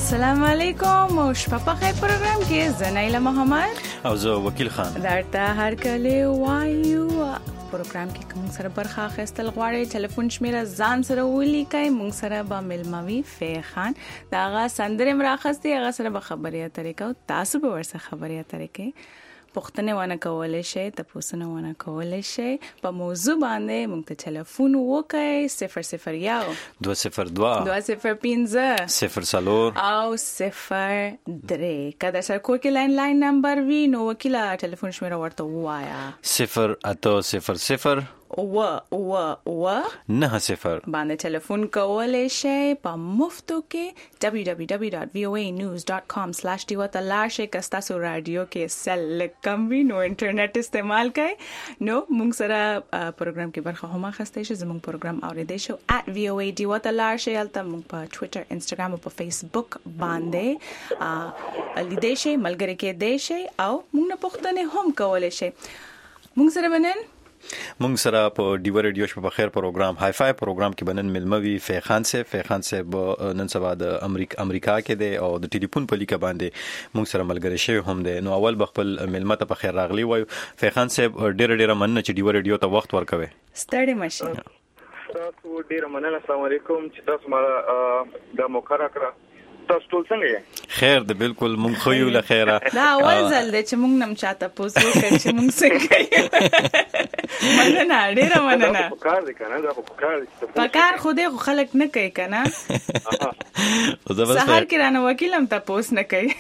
السلام علیکم او شپه په خیر پروګرام کې زنایله محمد او زه وکیل خان درته هر کله وایو پروګرام کې کوم سره برخه اخیستل غواړي ټلیفون شمیره ځان سره ولیکئ مونږ سره به ملموي فیخان دا غا سندره مراخستي هغه سره به خبرې اترې کو تاسو به ورسره خبرې اترې کې پښتنه ونه کولای شي تاسو نه ونه کولای شي په موضوع باندې مونږ ته ټلیفون وکړئ 001 202 205 0 او 03 کله سره کوکي لاین نمبر وی نو وکیل ټلیفون شمیره ورته وایا 0800 باندې ټلیفون کولای شي په مفتو کې www.voanews.com/diwatalar شي کستا سو رادیو کې سل کم وی نو انټرنیټ استعمال کوي نو موږ سره پروګرام کې برخه هم اخستې شي زموږ پروګرام اوریدئ شو @voa_diwatalar شي البته موږ په ټوئیټر انستګرام او په فیسبوک باندې لیدئ شي ملګری کې دی شي او موږ نه پښتنه هم کولای شي موږ سره بنن مونږ سره په ډیو ریډیو شپه په خیر پروګرام های فای پروګرام کې بنن ملموي فیخان سے نن سبا د امریکا کې دی او د ټلیفون په لیکه باندې مونږ سره ملګری شوی هم دی نو اول بخپل ملمت په خیر راغلی وایو فیخان صاحب ډېر مننه چې ډیو ریډیو ته وخت ورکوي ستړي مشه تاسو ډېر مننه السلام علیکم چې تاسو ما د موکرا کړ تاسو ټول څنګه یې خیر ده بالکل مونږ خو یو له خیره دا اول ځل دی چې مونږ نم چاته پوسو کوي چې مونږ څنګه مننه ډېر مننه پکار دي کنه دا پکار خو دې خلک نه کوي کنه سحر کې رانه وکیلم ته پوس نه کوي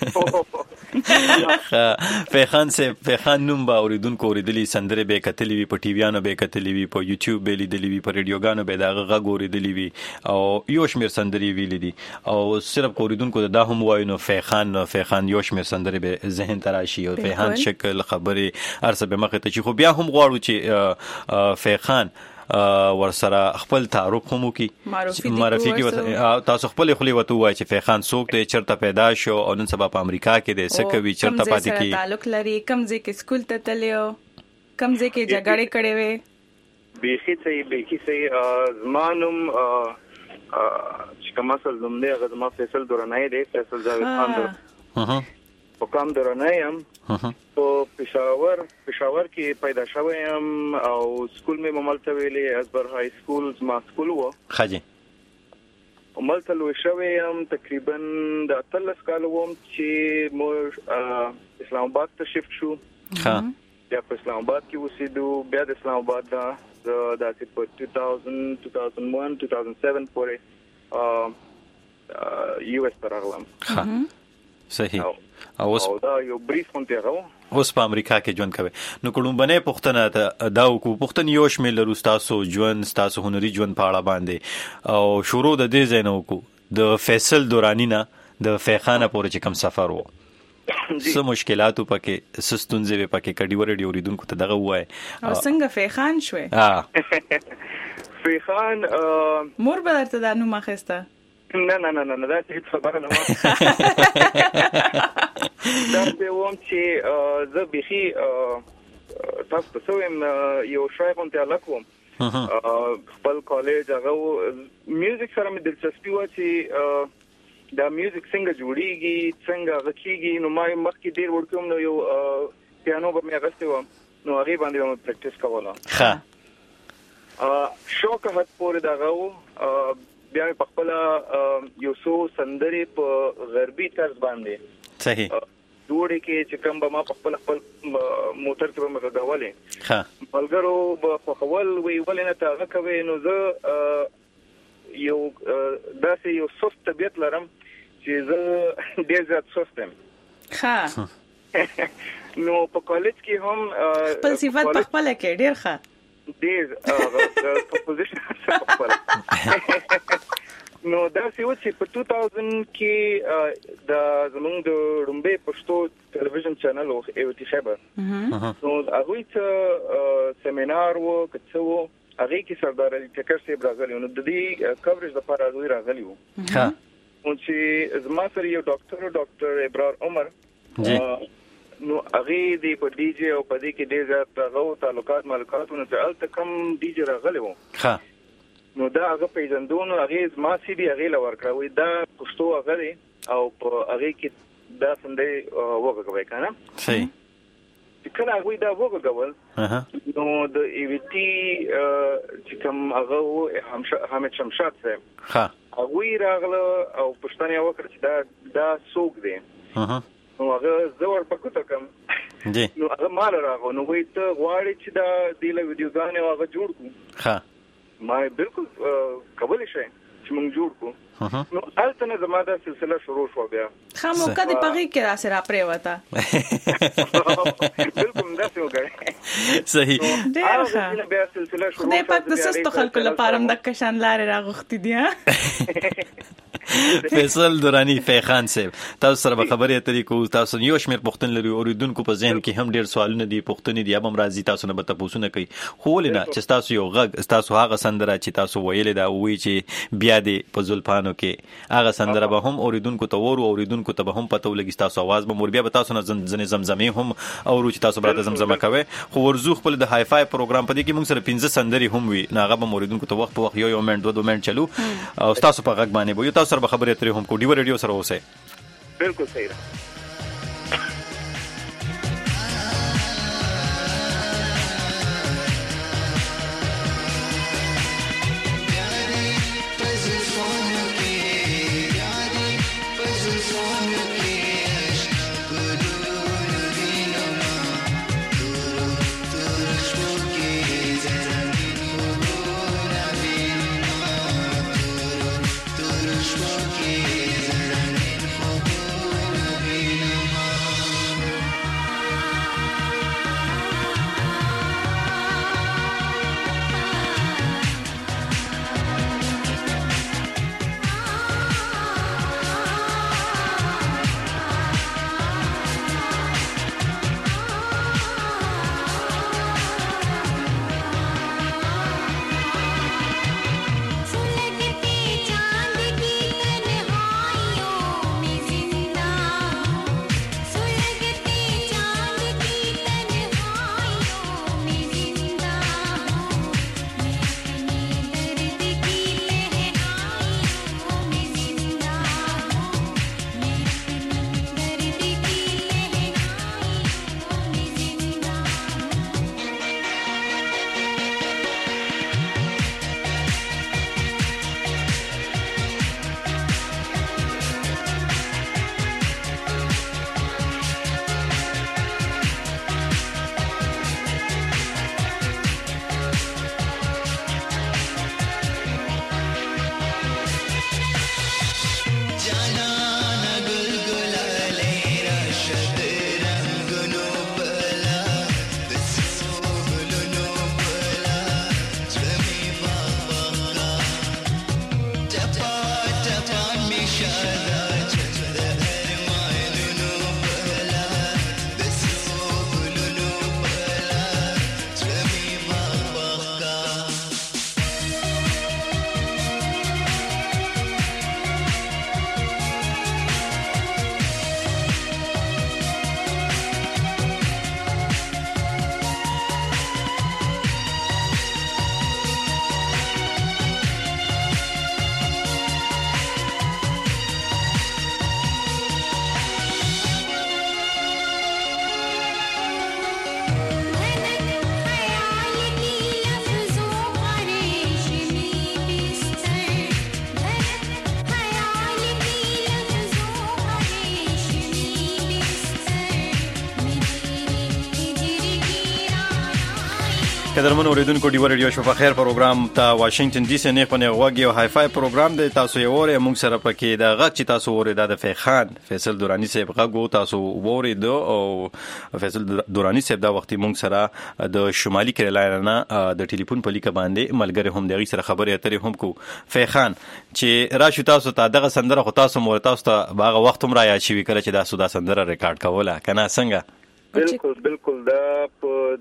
فیخان نوم با اوریدونکو اوریدلی سندره به کتلی وی په ټي ویانو به کتلی وی په یوټیوب به لیدلی وی په ریډیوګانو به دا غږ اوریدلی وی او یو شمیر سندري ویلې دي او صرف اوریدونکو دا هم وایي نو فیخان یو شمیر سندري به ذهن تراشي او فیخان شکل خبره ارسه به مخه ته خو بیا هم غواړو چې فیخان ورسره خپل تعارف هم کی معرفي کی تاسو خپل خلی وته وای چې فیخان څوک دی چرته پیدا شو او نن سبا په امریکا کې دی سکوي چرته پاتې کی تعلق لري کمزې کې سکول ته تلو کمزې کې جګړې کړې وې بیخي صحیح زمانم چې کوم اصل نوم دی هغه زما فیصل دورانای دی فیصل جاوید خان په کوم دورانای هم په پېښور کې پیدا شوم او سکول مې مملته ویلې ازبر های سکول ما سکول وو خاجي مملته لوي شوم تقریبا د 13 کال ووم چې مو اسلام آباد ته شفت شو ها بیا په اسلام آباد کې اوسېدو بیا د اسلام آباد د 2001 2007 پورې یو اس ته راغلم ها صحیح او دا یو بریف مونته راو اوس په امریکا کې ژوند کوي نو کوم باندې پښتنه دا کو پښتن یو شمېل تاسو ژوند تاسو هنري ژوند په اړه باندې او شروع د دې زینو کو د فیصل دورانی نه د فیخانه پورې چې کوم سفر وو څه مشکلاتو پکې سستونځې پکې کډي ورډي اوریدونکو ته دغه وای او څنګه فیخان شوې فیخان مور به درته دا نوم اخیسته نه دا هیڅ خبره نه و دا به ووم چې زه بيخي تاسو ته سویم یو شای غونته الکوم خپل کالج هغه میوزیک سره مې دلچسپي و چې دا میوزیک څنګه جوړیږي څنګه غکیږي نو ما مخکې ډیر ورکوم نو یو پیانو به مې غوښته و نو هغه باندې مې پریکټیس کوله ښه شوق هڅ پورې دغه بیا په خپل یو څو سندري په غربي طرز باندې صحیح دوړې کې چې کوم به ما په خپل موټر کې به مې غوولې ها بلګرو په خول وی ولنه تا کوي نو زه یو داسې یو سوست طبيعت لرم چې زه ډېر زیات سوستم ها نو په کالج کې هم خپل صفات په خپل کې ډېر ښه ډېر په پوزیشن خپل نو دا څه و چې په 2000 کې د زمونږ د رومبه پښتو ټلویزیون چینل او ایوټي خبر نو هغه ته سیمینار وو کڅو هغه کې سردار علي ټکر صاحب راغلی نو د دې کوریج لپاره راغلی وو ها او چې زما سره یو ډاکټر ابرار عمر نو هغه دی په ډي جی او په دې کې ډېر زیات غو تعلقات مالکاتونه ته الته کم ډي جی راغلی وو ها نو دا هغه پیژندونو هغه ما سي دي هغه لور کړو دا پښتو هغه دی او په هغه کې دا سندې وګورئ کنه صحیح کله هغه دا وګورل نو د ایویټي چې کوم هغه حامد شمشاد صاحب ها هغه راغله او پښتنه وکړه چې دا څوک دی نو هغه زور پکوته کوم جی نو هغه مال راغو نو وای ته غواړي چې دا دیله ویډیوګانې هغه جوړ کړو ها ما بالکل قبول شي چې موږ جوړ کړو نو البته زما دا سلسله شروع شو بیا خاموکه د پغی کې را سره پرې وتا بالکل دا څه وګړي صحیح ډیر ښه بیا سلسله شروع خدای پاک د سستو خلکو لپاره د کشان لارې راغختې دي فیصل درانی فیخان صاحب تاسو سره خبرې اترې کو تاسو یو شمېر پوښتنې لري اوریدونکو په ذهن کې هم ډیر سوالونه دي پوښتنې دي هم راځي تاسو نه به تاسو نه کوي خو ولنه چې تاسو یو غږ تاسو هغه سندره چې تاسو ویلې دا وی چې بیا دې په زلفانو کې هغه سندره به هم اوریدونکو ته اوریدونکو ته به هم پته ولګي تاسو आवाज به مور بیا به تاسو نه زمزمې هم او چې تاسو براته زمزمه کوي خو ورزو خپل د های فای پروګرام په دې کې موږ سره 15 سندري هم وي ناغه به اوریدونکو ته وخت په وخت یو منټ 2 منټ چلو او تاسو په غږ باندې به تاسو سره خبرې اترې هم کو ډیو ریډیو سره اوسه بالکل صحیح ده قدرمن اوریدونکو ډیو ریډیو شو په خیر پروګرام ته واشنگټن ډي سي نه په غوږی او های فای پروګرام دی تاسو یې وره موږ سره پکې دا غږ چې تاسو وره د فیخان فیصل دورانی صاحب غږ تاسو وره دو او فیصل دورانی صاحب دا وخت موږ سره د شمالي کیرالاینا د ټلیفون په لیکه باندې ملګری هم دغه سره خبرې اترې هم کو فیخان چې راشو تاسو ته دغه سندره خو تاسو مور تاسو ته باغه وخت هم را یا شي کړه چې دا سودا سندره ریکارډ کوله کنه څنګه بالکل دا په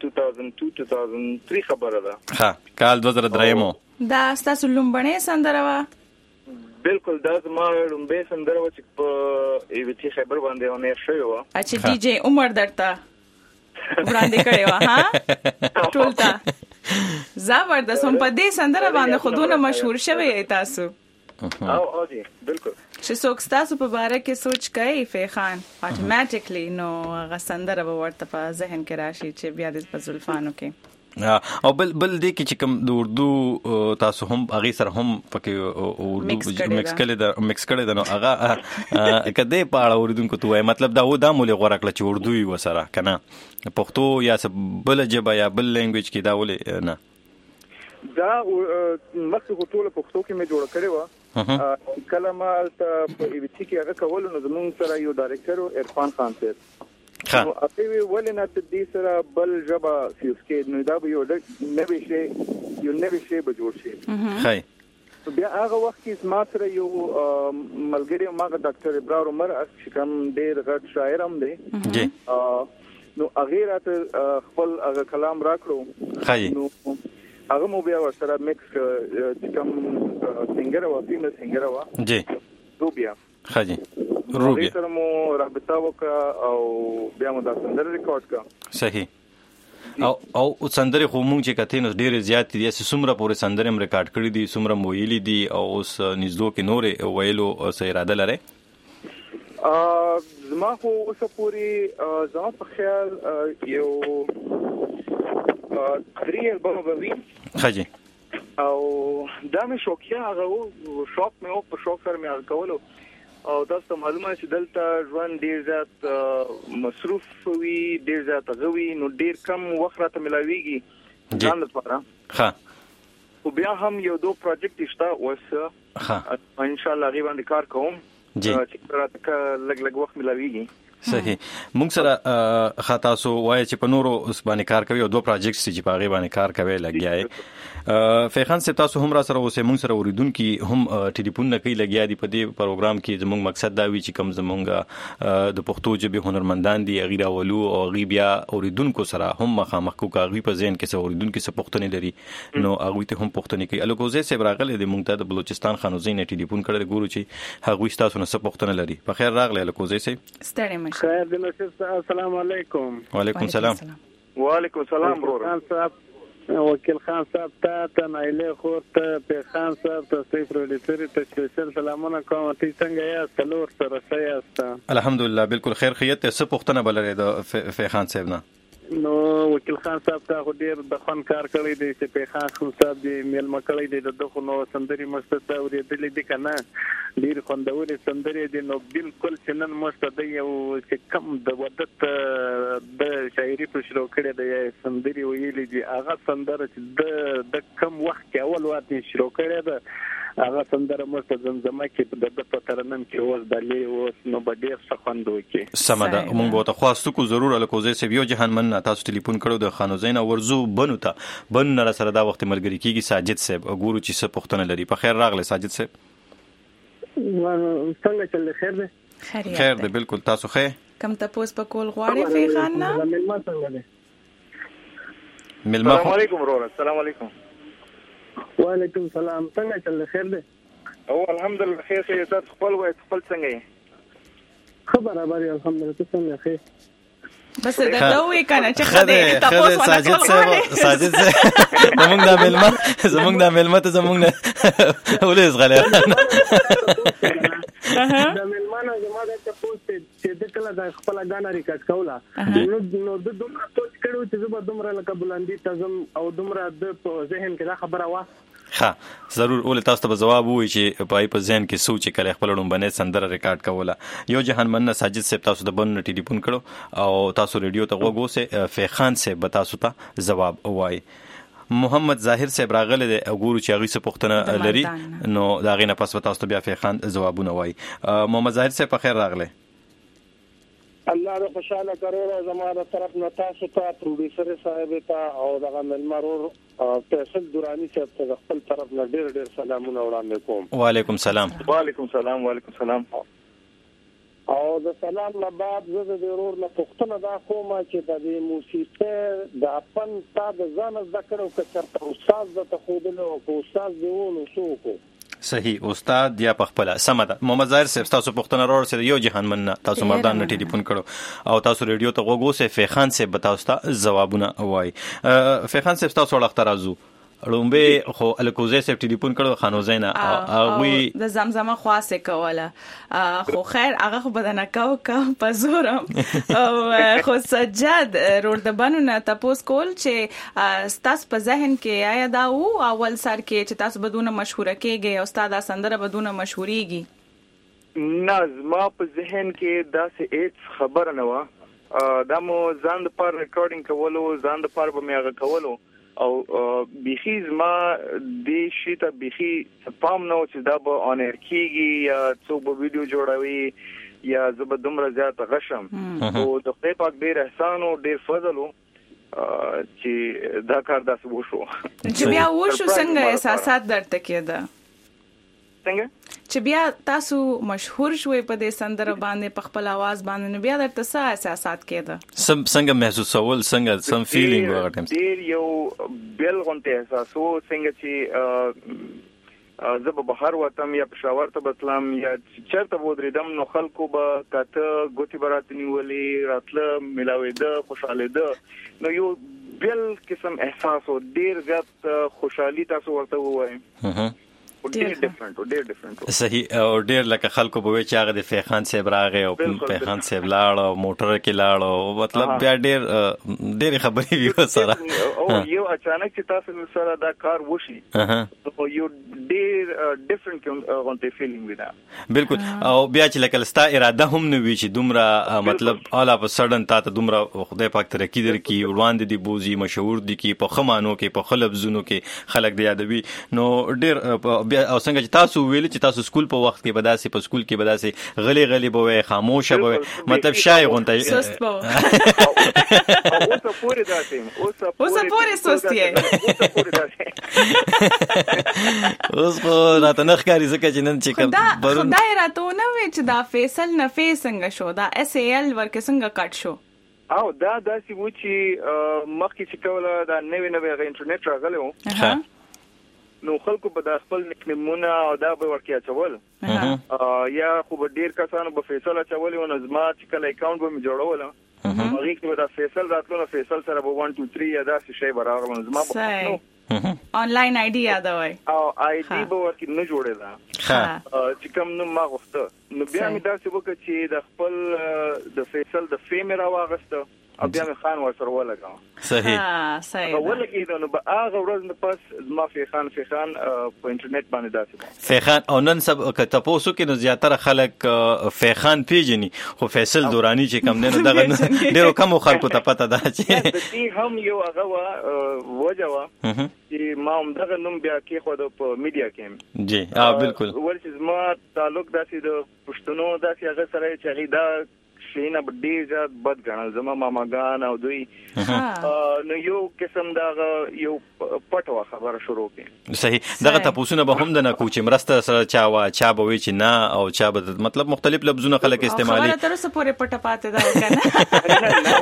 2002-2003 خبره ده ها کال 2003 مو دا تاسو لومبنه سندره وا بالکل دا زما لومبه سندره و چې په ایویټي خبر باندې ونه شوی و اچھا ډي جی عمر درته وړاندې کړی و ها ټولتا زبردست. هم په دې سندره باندې خودونه مشهور شوی تاسو. او جی بالکل چې څوک تاسو په باره کې سوچ کوي فیخان اتوماتیکلی نو هغه سندره به ورته په ذهن کې راشي چې بیا د زلفانو کې او بل دې کې چې کوم د اردو تاسو هم هغه سره هم پکې اردو مکس کړی دا نو هغه کده په اړه اردوونکو ته وای مطلب دا مولې غوړه کړ چې اردو یې وسره کنه پښتو یا بل جبه یا بل لینګویج کې دا ولې نه دا مخکې ټول پښتو کې مې جوړ کړی و کله ما په ایویټي کې هغه کول نو زموږ سره یو ډایرکټر عرفان خان سره نو اته ولې نه تدې سره بل جبا فیوز کې نو دا به یو نوې شی به جوړ شي خای بیا هغه وخت کې ما سره یو ملګری ما ډاکټر ابرار عمر چې کوم ډېر غټ شاعر هم دی جی نو هغه راته خپل هغه کلام راکړو خای نو هغه مو بیا ورسره مکس چې کوم سنگر او فیمل سنگر وا جی روبیا خاجي روبیا سره مو رابطه وکړه او بیا مو دا سندره ریکارډ کړه صحیح او سندره خو مونږ چې کته نو ډېر زیات دي چې څومره پورې سندره هم ریکارډ کړې دي څومره ویلي دي او اوس نږدې کې نورې ویلو څه اراده لري زما خو اوسه پورې زما په خیال یو 3 البوم به خاجي او دا مې شوقیا هغه شوق مې او په شوق سره مې کولو او تاسو معلومه چې دلته ژوند ډیر زیات مصروف وي ډیر زیات غوي نو ډیر کم وخت راته ملاويږي ځان لپاره ها او بیا هم یو دو پروجیکټ شته اوس ها ان شاء الله غي باندې کار کوم چې راته لګ وخت ملاويږي صحیح مونږ سره خاطا سو وای چې په نورو اس باندې کار کوي او دوه پروجیکټس چې په غي باندې کار کوي لګیاي فیخان سے تاسو هم را سره اوسه مونږ سره اوریدونکو هم ټلیفون نه کوي لګیا دي په دې پروګرام کې زموږ مقصد دا وی چې کوم زمونږ د پښتو ژبې هنرمندان دي غیر اولو او غي بیا اوریدونکو سره هم مخامخ کو کاغي په ذهن کې سره اوریدونکو سره پښتني لري نو هغه ته هم پښتني کوي الګوزه سه براغله د مونږ ته د بلوچستان خانوزین ټلیفون کړل ګورو چې هغه تاسو نه سره پښتنه لري په خیر راغله الګوزه سه ستړي خیر د نصیب السلام علیکم وعلیکم السلام وعلیکم السلام برور خان صاحب وکیل خان صاحب ته نایله خورت په خان صاحب ته سیف پروډیوسر ته سپیشل سلامونه کوم ته څنګه یاست لور سره سیاست الحمدلله بالکل خیر خیریت ته څه پښتنه بلره د فیخان صاحب نه نو وکیل خان صاحب ته ډیر د خان کار کړی دی چې په خان صاحب دی میل مکړی دی دغه نو سندري مستته ورېدلې دي کنه ډیر خوندوري سندري دي نو بالکل چنن مستته یو چې کم د ودت د شاعري په شروع کړی دی سندري ویلې دي هغه سندره چې د کم وخت کې اول وخت شروع کړی دی هغه سندره مست زمزمه کې د پترنم کې اوس دلې اوس نو بډیر څخوندو کې سمدا مونږ ته خواستو کو ضرور الکوزه سی یو جهان من تاسو ټلیفون کړو د خانوزین ورزو بنو ته بن نه سره دا وخت ملګری کیږي ساجد صاحب ګورو چې څه پښتنه لري په خیر راغله ساجد صاحب څنګه چل خیر ده خیر ده بالکل تاسو خیر کم تاسو په کول غواړي فی خان نه ملما څنګه ده السلام علیکم ورور السلام علیکم وعلیکم السلام څنګه چل خیر ده او الحمدلله خیر شه تاسو خپل وای خپل څنګه خبر ابري الحمدلله څنګه خیر بس دا دوی کنه چې خدای تاسو ساجد صاحب زمونږ د ملما ته زمونږ نه ولې زغله دا ملمانه زما د تاسو چې د کله د خپل غانا ریکارډ کوله نو د دومره سوچ کړو چې زما دومره لکه بلندی تزم او دومره د ذهن کې دا خبره وا ها ضرور ول تاسو ته جواب وي چې په ذهن کې سوچ کړي خپل لومبنه سندره ریکارډ کوله یو جهان من ساجد صاحب تاسو د بن ټلیفون کړو او تاسو ریډیو ته وګوسه فیخان صاحب تاسو ته جواب وای محمد ظاهر صاحب راغله د وګورو چې هغه څه پښتنه لري نو دا غینه پس تاسو ته بیا فیخان جوابونه وای محمد ظاهر صاحب په خیر راغله الله دې خوشاله کړو زموږه طرف نه تاسو ته پروډیوسر صاحب ته او دغه ملمرور تحصیل دورانی صاحب ته خپل طرف نه ډېر ډېر سلامونه وړاندې کوم وعلیکم السلام وعلیکم السلام وعلیکم السلام او د سلام نه بعد زه د ضرور نه پښتنه دا کومه چې د موسیقي د خپل تا د ځان ذکر او کچرته استاد د تخودلو او استاد دیونو شو کو صحیح استاد یا پخپله سمه ده. محمد ظاهر صاحب تاسو پښتنه راوړ سره یو جهان مننه تاسو مردان نه ټلیفون کړو او تاسو ریډیو ته غوګو سه فیخان صاحب تاسو ته جوابونه وای. فیخان صاحب تاسو وړاندې راځو لومبه خو الکوزه سیف ټلیفون کړو خانوزینا هغه د زمزمه خاصه کوله خو خیر هغه خو بدنه کا پزورم او خو سجاد روړ د بنونه تاسو کول چې تاسو په ذهن کې آیا دا او اول سر کې چې تاسو بدونه مشهوره کېږي او استاد سندره بدونه مشهوريږي نظم په ذهن کې دا څه هیڅ خبر نه و دا مو ځان د پر ریکارډینګ کولو ځان د پر به مې کولو او بيخي ما د شیته بيخي پام نو چې دا به اون ایر کیږي یا څو به ویډیو جوړوي یا زبدومره زیات غشم او د خپل پاک ډیر احسان او ډیر فضل چې دا کار داسې وشو چې بیا وشو څنګه احساسات درته کېده څنګه چې بیا تاسو مشهور شوي په دې سندره باندې په خپل आवाज باندې نو بیا درته څه احساسات کېده څنګه محسوسول څنګه سم فیلینګ وغټم ډیر یو بل غونته احساس وو څنګه چې زه به بهر وتم یا پېښور ته بتلم یا چیرته ودرېدم نو خلکو به کاته ګوتی برات نیولې راتله ملاوېده خوشاله نو یو بل قسم احساس وو ډیر زیات خوشحالي تاسو ورته وایي ډیر ډیفرنٹ صحیح او ډیر لکه خلکو به چې هغه د فیخان صاحب راغی او فیخان صاحب لاړ او موټر کې لاړ او مطلب بیا ډیر خبرې وی سره او یو اچانک چې تاسو سره دا کار وشي او یو ډیر ډیفرنٹ غونټه فیلینګ ودا بالکل او بیا چې لکه ستا اراده هم نه وی چې دومره مطلب اعلی په سړن تا دومره خدای پاک ترقی درکې وړاندې دی بوزي مشهور دي کې په خمانو کې په خلبزونو کې خلک دی یادوي نو ډیر او څنګه چې تاسو ویل چې تاسو سکول په وخت کې بداسي په سکول کې بداسي غلي به خاموشه به مطلب شای غونته سست به اوسه پوری داسې اوسه پوری سستي اوس خو راته نه ښکاري ځکه چې نن چې کوم خدای راته نه وی چې دا فیصل نفي څنګه شو دا اس ای ال ورکه څنګه کټ شو او دا داسې و چې مخکې چې کوله دا نوې انټرنیټ راغلی و نو خلکو به د خپل نکنمونه او دا به ورکیا چول یا خو به ډیر کسانو به فیصل چول او نظم چې کله اکاونټ به جوړول هغه کې به دا فیصل راتلو فیصل سره به 1 2 3 یا دا شی براغله نظم به آنلاین آی ډی یاد وای او آی ډی به ورکې نه جوړېدا چې کوم نو ما غوښته نو بیا مې دا څه وکړ چې د خپل د فیصل د فیم راوغسته او بیا مې خان ورسره ولګاو صحیح ولګیدو نو به هغه ورځ نه پس ما فیخان په انټرنیټ باندې داسې فیخان او نن سب کته پوسو کې نو زیاتره خلک فیخان پیژني خو فیصل دورانی چې کم نه دغه ډیرو کم خلکو ته پته ده چې دې هم یو هغه وجوا چې ما هم دغه نوم بیا کې خو د میډیا کې جی بالکل ورته ما تعلق داسې د پښتنو داسې هغه سره چې هغه دا شینه ډیر زیات بد غنل زما ماماګان او دوی نو یو قسم دا یو پټو خبره شروع کړي صحیح دغه تاسو نه به هم د نه کوچ مرسته سره چا به وی چې نه او چا به مطلب مختلف لفظونه خلک استعمالي خبره تر څه پورې پټه پاتې ده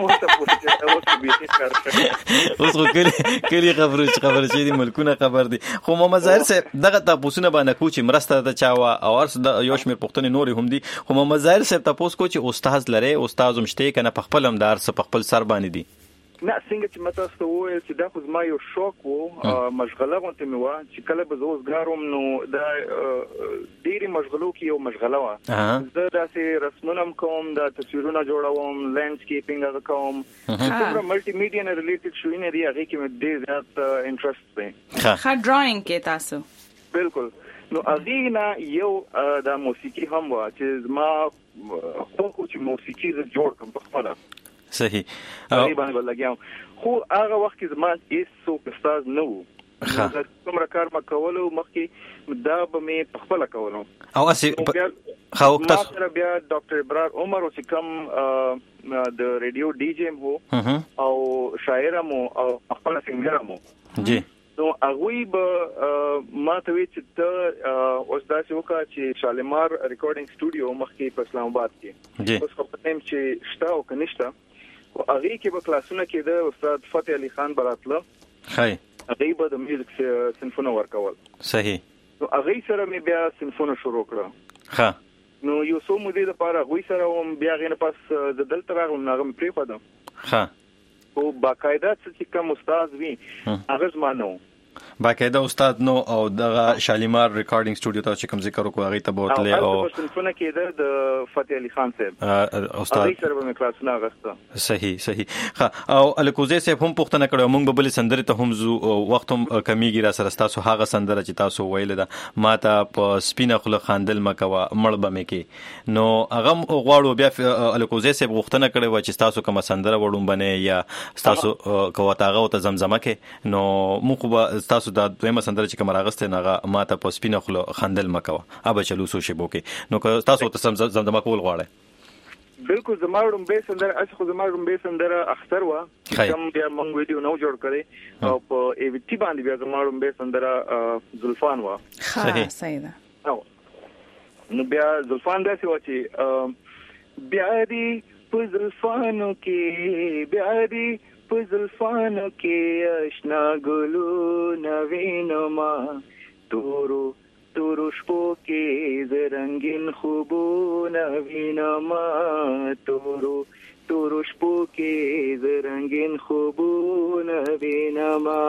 اوس کلی خبره چې دی ملکونه خبر دي خو محمد ظاهر صاحب دغه تاسو نه باندې کوچ مرسته د چا او ارس د یو شمیر پښتنې نور هم دي خو محمد ظاهر صاحب تاسو کو چې استاد استاد مشته کنه په خپل همدار څه په خپل سر باندې دي نه څنګه چې مته ستوي چې دا خو زما یو شوق وو مشغله غونته مې و چې کله به زوزګاروم نو دا ډېری مشغلو کې یو مشغله و زه داسې رسمونه کوم دا تصویرونه جوړوم لینډسکیپینګ کوم څومره ملټي میډیا نه ریلیټډ شوی نه دی هغه کې مې ډېر زیات انټرست دی ښه ډراینګ کې تاسو بالکل نو اغینا یو د موسیقي هم وا چې ما خو چې موسیقي ز جوړ کوم په خپل صحیح تقریبا ولګیام خو هغه وخت کې زما هیڅ څوک استاد نه وو کوم کار ما کولو مخکې دا به مې په خپل کولو او اسی خو تاسو بیا ډاکټر ابرار عمر او چې کوم د ریډیو ډي جی مو او شاعر مو او خپل سنگر مو جی نو هغه به ما ته وی چې ته اوس داسې وکړه چې شالمار ریکارډینګ سټوډیو مخکې په اسلام آباد کې اوس په ټیم چې شته او کنيشته او هغه کې به کلاسونه کې د استاد فتح علي خان براتله هاي هغه به د میوزیک سنفونه ورکول صحیح نو هغه سره مې بیا سمفونه شروع کړه. ها نو یو څو مودې لپاره هغه سره هم بیا غینه پاس د دلته راغلم نو هغه پرې خدام. ها او باقاعده چې کوم استاد وی هغه زمانو باقاعده استاد نو او دغه شالیمار ریکارډینګ سټوډیو ته چې کوم ذکر وکړو هغه ته بوتله او سمفونه کې د فتح علي خان صاحب استاد هغه سره مې کلاسونه غوښته. صحیح ها او الکوزه صاحب هم پوښتنه کړو مونږ به بل سندره ته هم زو وخت هم کمیږي را سره تاسو هغه سندره چې تاسو ویل دا ماته په سپینه خله خاندل مکوا مړ بمه کې نو هغه غواړو بیا الکوزه صاحب غوښتنه کړې و چې تاسو کوم سندره وډون بنه یا تاسو کوتاغه او ته زمزمه کې نو مخ تاسو دا دویمه سندره چې کوم راغسته نغه ماته په سپینه خلو خندل مکوا ابا چلو سو شی بوکي نو تاسو ته زمزمه کول غواړئ. بالکل زماړم به سندره اخو زماړم به سندره اختر وا کوم بیا مونږ ویډیو نو جوړ کړی او په ای وی ټی باندې بیا زماړم به سندره زلفان وا. صحیح ده. نو بیا زلفان داسې و چې بیا دی په زلفانو کې بیا دی په زلفانو کې آشنا ګلو نوینما تورو تورو شپو کې ز رنگین خوبو نوینما تورو تورو شپو کې ز رنگین خوبو نوینما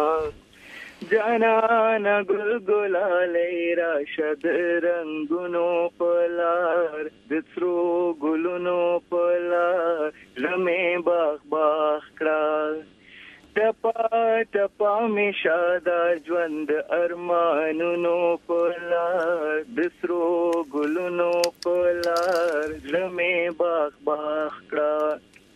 جانا گل گلالی را شد رنگونو پلار دسرو گلونو پلار رمی باغ باغ کرار ټپا ټپا می شادار ژوند ارمانونو پلار دسرو گلونو پلار رمی باغ باغ کرار.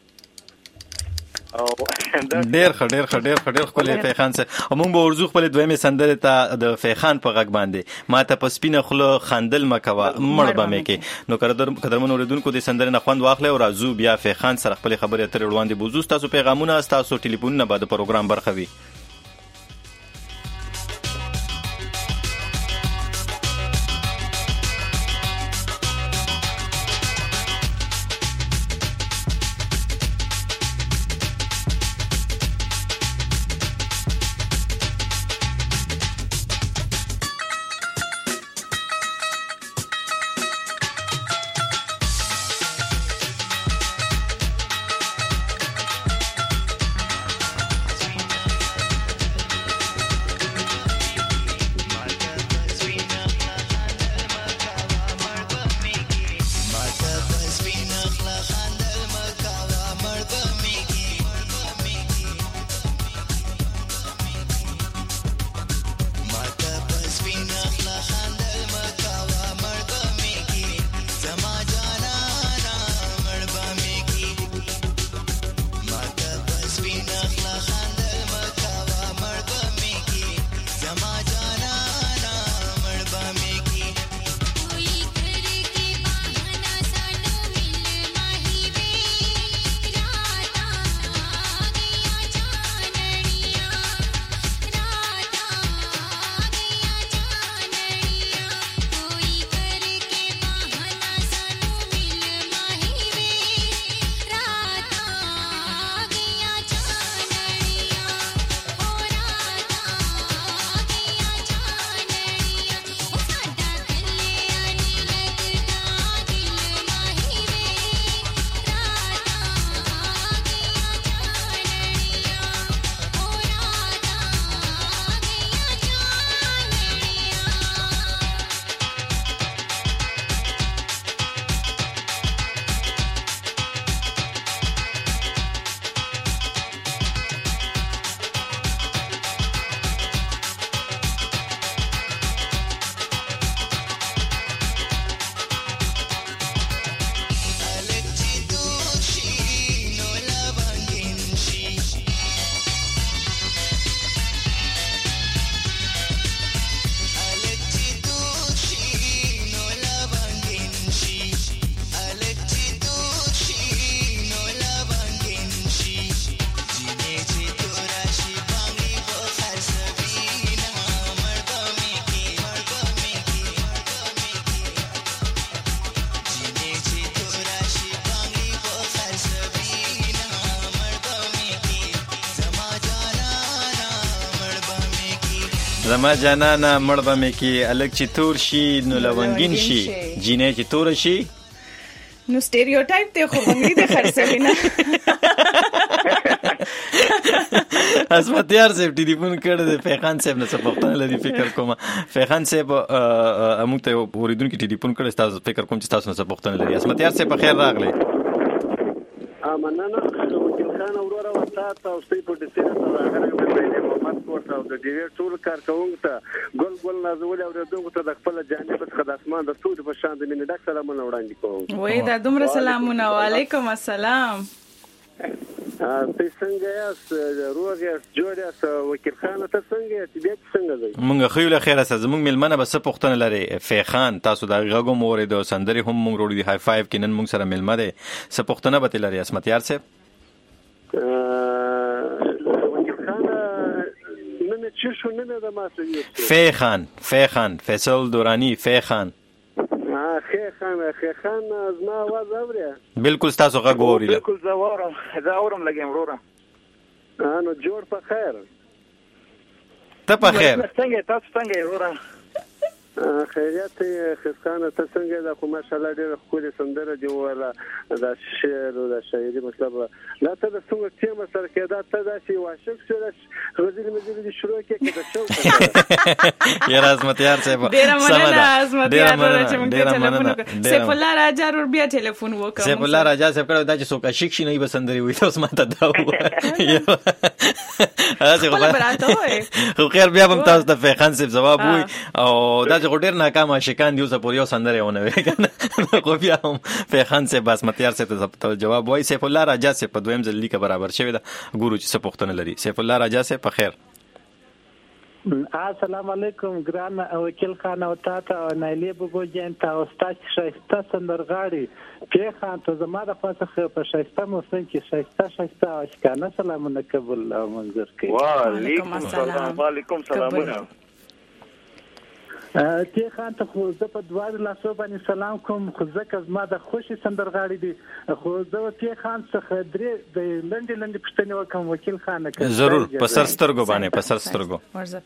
او ډېر خډیر خپل فیخان سره موږ به ورزو خپل دویمه سندره ته د فیخان په غږ باندې ماته په سپینه خلو خندل مکوا مړ بمه کې نو قدرمن اوریدونکو د سندره نه خوند واخلې او رازو بیا فیخان سره خپل خبرې اترې وړاندې بوزو تاسو پیغامونه تاسو ټلیفونونه بعد پروګرام برخه وي. زما جانانا مړ به مې کې الګ چې تور شي نو لونګین شي جینې چې تور شي نو سټیریوټایپ ته خو باندې د خرڅوي نه اسمتیار صاحب ټلیفون کړی دی فیخان صاحب نه څه پوښتنه لري فکر کوم فیخان صاحب موږ ته اوریدونکو ټلیفون کړی تاسو فکر کوم چې تاسو نه څه پوښتنه لري اسمتیار صاحب په خیر راغلی مننه وکیل خان اورورا وتا تاسو په دې سره راغلی د محمد کوټ او د ډیوی ټول کارکونکو ته ګل نازول او دغه ته د خپل جانب څخه د اسمان د ستوري په شان د مینې ډک سلامونه وړاندې کوم وای دا دومره سلامونه وعلیکم السلام ته څنګه یاست روغ یاست جوړ یاست وکیل خان ته څنګه یاست بیا څنګه دی مونږ خو له خیره سره زموږ ملمنه به څه پوښتنه لري فیخان تاسو دا غږو مورې د سندري هم مونږ وروړي دی های فایو کې نن مونږ سره ملمه دی څه پوښتنه به لري اسمتیار صاحب وکیل خان نن چې شو نن د ماسه فیخان فیصل دورانی فیخان خان زما आवाज اوري بالکل تاسو غږ اوري بالکل زه اورم لګم وروره نو جوړ په خیر ته په خیر څنګه تاسو څنګه وروره خیریت خسخان ته څنګه دا خو ماشاءالله ډېر خوږه سندره دی ولا دا شعر او دا شاعري مطلب لا ته د څنګه تیم سره کېدا ته دا شی واشک سره غزل مزل شروع کې کېدا شو یا رحمتیار صاحب ډېر مننه رحمتیار چې موږ ته ټلیفون وکړ سیف الله راجا ور بیا ټلیفون وکړ سیف الله راجا صاحب کړه دا چې څوک شیک شي نه بسندري وي تاسو ماته دا و خو خیر بیا هم تاسو ته فیخان صاحب جواب وي او دا چې ډېر ناکام عاشقان دیو څه پوریو سندره ونه وي کنه خو بیا هم فیخان صاحب باسمتیار صاحب ته جواب وای سیف الله راجا صاحب په دویم ځل لیکه برابر شوی دا ګورو چې څه پوښتنه لري سیف الله راجا صاحب په خیر السلام علیکم ګران وکیل خان او تاسو او نایلی بوګوجن تاسو شایسته سندرغاړي پیخان ته زما د پاسه په شایسته موسم کې شایسته اشکانه سلامونه قبول او منظور کړئ وعلیکم السلام وعلیکم السلام ته خان ته خو زه په دوه لاسو باندې سلام کوم خو ځکه زما د خوشي سندرغاړي دي خو زه ته خان څخه درې د لنډې پښتنې وکم وکیل خان ضرور په سر سترګو باندې په سر سترګو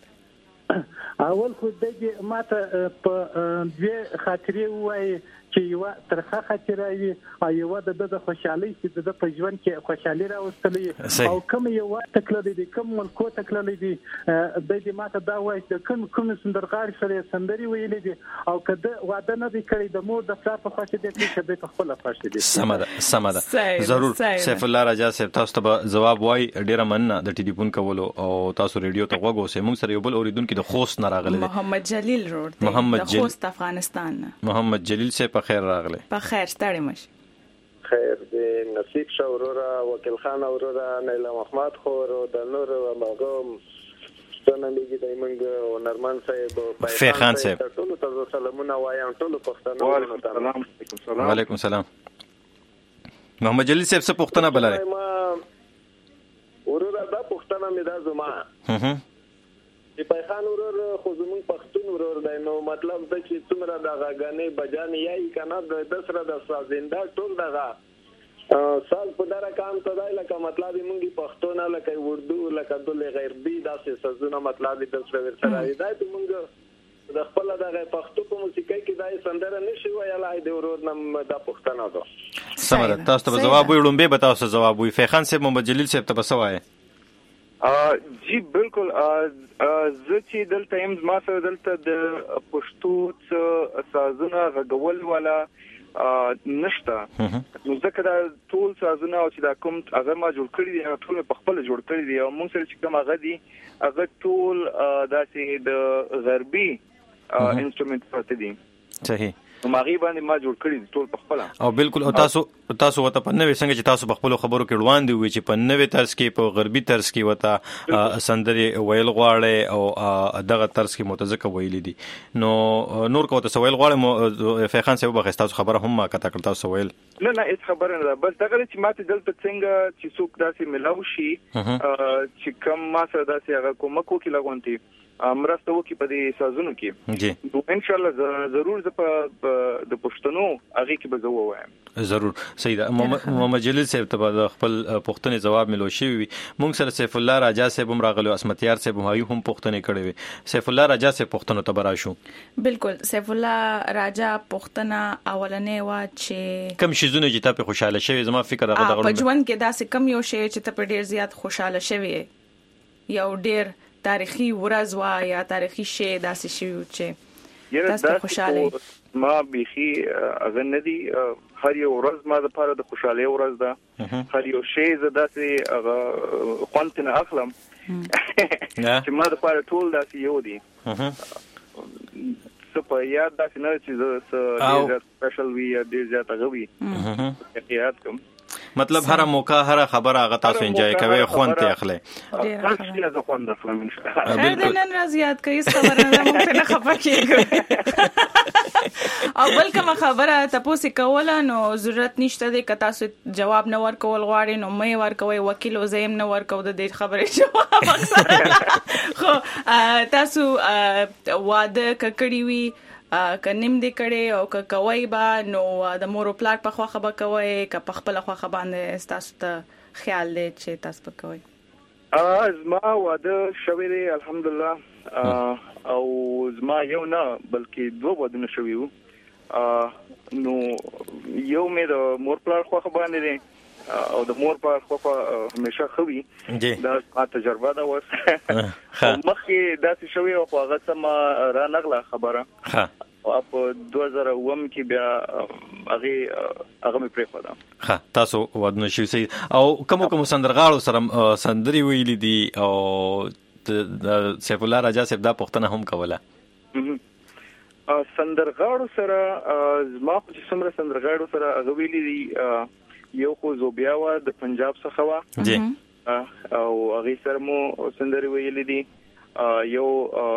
اول خو دغه ماته په دوه خاطرې وای چې یو ترخه خاطره وي او یو د خوشحالي چې د په ژوند کې خوشحالي راوستلې او کوم یو تکلل دي کوم ملکو تکلل دي د دې ماته دا وایي چې کوم سندرغاړي سره سندري ویلې دي او کده واده نه دي کړی د مور د پلار په خوښه دي چې د خپل خوښه دي سمه ضرور سیف الله راجا صاحب تاسو ته جواب وای ډیره مننه د ټلیفون کولو او تاسو ریډیو ته غوږ اوسئ موږ سره یو بل اوریدونکو د خوست نه راغلی محمد جلیل روړ دی د خوست افغانستان محمد جلیل سے په خیر راغلی په خیر ستړي مشه خیر دې نصیب شو ورورا وکیل خان اورورا نیلا محمد خور او د نور ماګم څنګه میږي دایمنګ او نرمان صاحب فیخان صاحب ټول ته سلامونه وایم ټول پښتنو وعلیکم السلام محمد جلیل صاحب څه پښتنه بلاره ورورا دا پښتنه مې دا زما چې پیخان ورور خو زمون پښتون ورور دی نو مطلب دا چې څومره د غاګانې بجانې یای کنه د دسره د سازنده ټول دغه سال په دره کام ته دی لکه مطلب مونږی پښتون لکه اردو لکه دل غیربي داسې سازونه مطلب د سره ورسره دی دا مونږ د خپل دغه پښتو په موسیقۍ کې دای سندره نشي ویلای د ورور نم د پښتنه ده سمره تاسو ته جواب ویلم به تاسو جواب وی فیخان صاحب محمد جلیل صاحب ته بسوای جی بالکل زه چې دلته ایم ما سره دلته د پښتو سازونه غږول ولا نشته نو ځکه دا ټول سازونه او چې دا کوم اگر ما جوړ کړی دي ټول په خپل جوړ کړی دي او موږ سره چې کوم هغه دي هغه ټول داسې د غربي انسټرومنټ پاتې دي صحیح نو ماغي باندې ما جوړ کړی ټول په خپل او بالکل او تاسو وته په نوې څنګه چې تاسو په خپل خبرو کې روان دي وي چې په نوې طرز کې په غربي طرز کې وته سندري ویل غواړي او دغه طرز کې متذکر ویل دي نو نور کوته سوال غواړم فیخان صاحب بخښ تاسو خبره هم ما کته کړ تاسو ویل نه هیڅ خبره نه بس دغه چې ماته دلته څنګه چې څوک داسې ملاوي شي چې کوم ما سره داسې هغه کومه کوکي لګونتي مرسته وکي په دې سازونو کې جی نو ان شاء الله ضرور ز په د پښتنو هغه کې به زه وایم ضرور صحیح ده. محمد جلیل صاحب ته خپل پښتنې جواب ملو شي وي. مونږ سره سیف الله راجا صاحب هم راغلو، اسمتیار صاحب هم پښتنې کړي وي. سیف الله راجا صاحب پښتنو ته براشو. بالکل سیف الله راجا پښتنه اولنې وا چې کم شیزونه چې ته په خوشاله شوی زما فکر هغه دغه په ژوند کې داسې کم یو شی چې ته په ډیر زیات خوشاله شوی یو ډیر تاریخي ورځ وا یا تاریخي شی داسې شی چې تاسو خوشاله ما بيخي اغه ندي هر یو ورځ ما د پاره د خوشاله ورځ ده. هر یو شی زه داسې هغه خوانتنه اخلم چې ما د پاره ټول داسې یو دي په یاد داسې نه چې زه ډیر سپیشل وی یا ډیر زیات غوي یاد کوم. مطلب هر موقع هر خبره هغه تاسو انجوای کوئ خوند ته اخلي. ډیر زه خوند اخلم ان شاء الله. خیر نن راز یاد کوي خبره نه مونږ نه خفه کیږو او بل کوم خبره تاسو کوله نو ضرورت نشته د کتا سو جواب نه ورکول غواړي نو مې ورکوي وکیل زم نه ورکو د دې خبرې جواب اکثر خو تاسو واده کړی وي کنیم دې کړي او کوي با نو د مور پلار په خوا خبر کوي ک په خپل خوا خبر باندې تاسو ته خیال دې چې تاسو په کوي. زما واده شوی دی الحمدلله او زما یو نه بلکې دوه ودونه شوی وو. نو یو مې د مور پلار خوا خبر باندې دی او د مور پلار خوا همیشه خوي دا تجربه دا وس مخکې داسې شوی او هغه سم را نغله خبره او په 2001 کې بیا هغه مې پرې خدا. ها تاسو ودنه شو سي او کوم سندرغاړو سره سندري ویلي دي او سیف الله راجا صاحب دا پښتنه هم کوله. سندرغاړو سره زما چې څومره سندرغاړو سره هغه ویلي دي یو خو زوبیاوا د پنجاب څخه وا جی او هغه سره مو سندري ویلي دي یو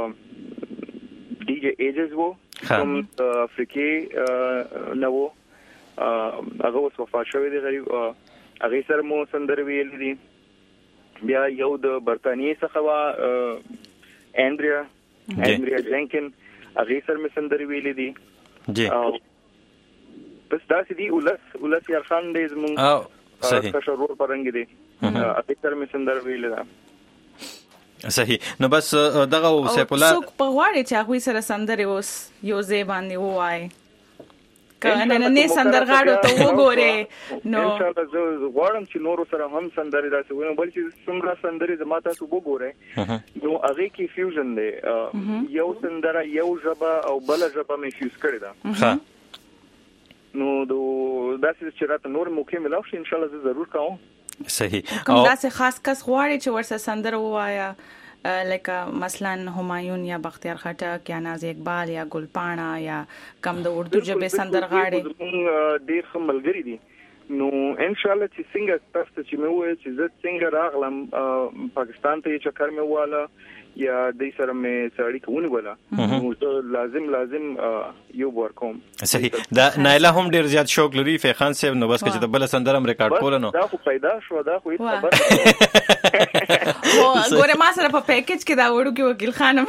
ډي جي ایجز وو کوم افریقي نو هغه اوس وفات شوی دی غریب هغه سره مو سندري ویلي دي. بیا یو د برتانیې څخه وا انډریا جنکن هغه سره مې سندري ویلي دي جی بس داسې دی ولس یار خان دې زمون صحیح کشرور پرنګ دي هغه سره مې سندري ویلي ده. صحیح نو بس دغه سیف الله څوک په غواړي چې هغه سره سندري اوس یو ځای باندې وای کنه نه سندرغاړو ته وګوره نو ان شاء الله زه غواړم چې نور سره هم سندري داسې وینم بل چې څومره سندري زما تاسو وګوره نو هغه کې فیوژن دی یو سندره یو ژبه او بل ژبه مې فیوز کړی ده نو داسې چې راته نور موقع ملاو شي ان شاء الله زه ضرور کوم. صحیح کوم داسې خاص کس غواړي چې ورسره سندره وایا لکه مثلا همایون یا بختیار خټک یا ناز اقبال یا ګلپاڼه یا کم د اردو ژبې سندرغاړي ډیر خملګری دي نو ان شاء الله چې څنګه تاسو چې مې وایي چې زه څنګه راغلم پاکستان ته چکر مې واله یا د سره مې سړی کوونی ولا نو لازم یو ورکوم. صحیح دا نایله هم ډیر زیات شوق لري فیخان صاحب نو بس چې د بل سندرم ریکارډ کول نو دا خو پیدا شو دا خو خبر او ګوره ما سره په پیکیج کې دا وړو کې وکیل خانم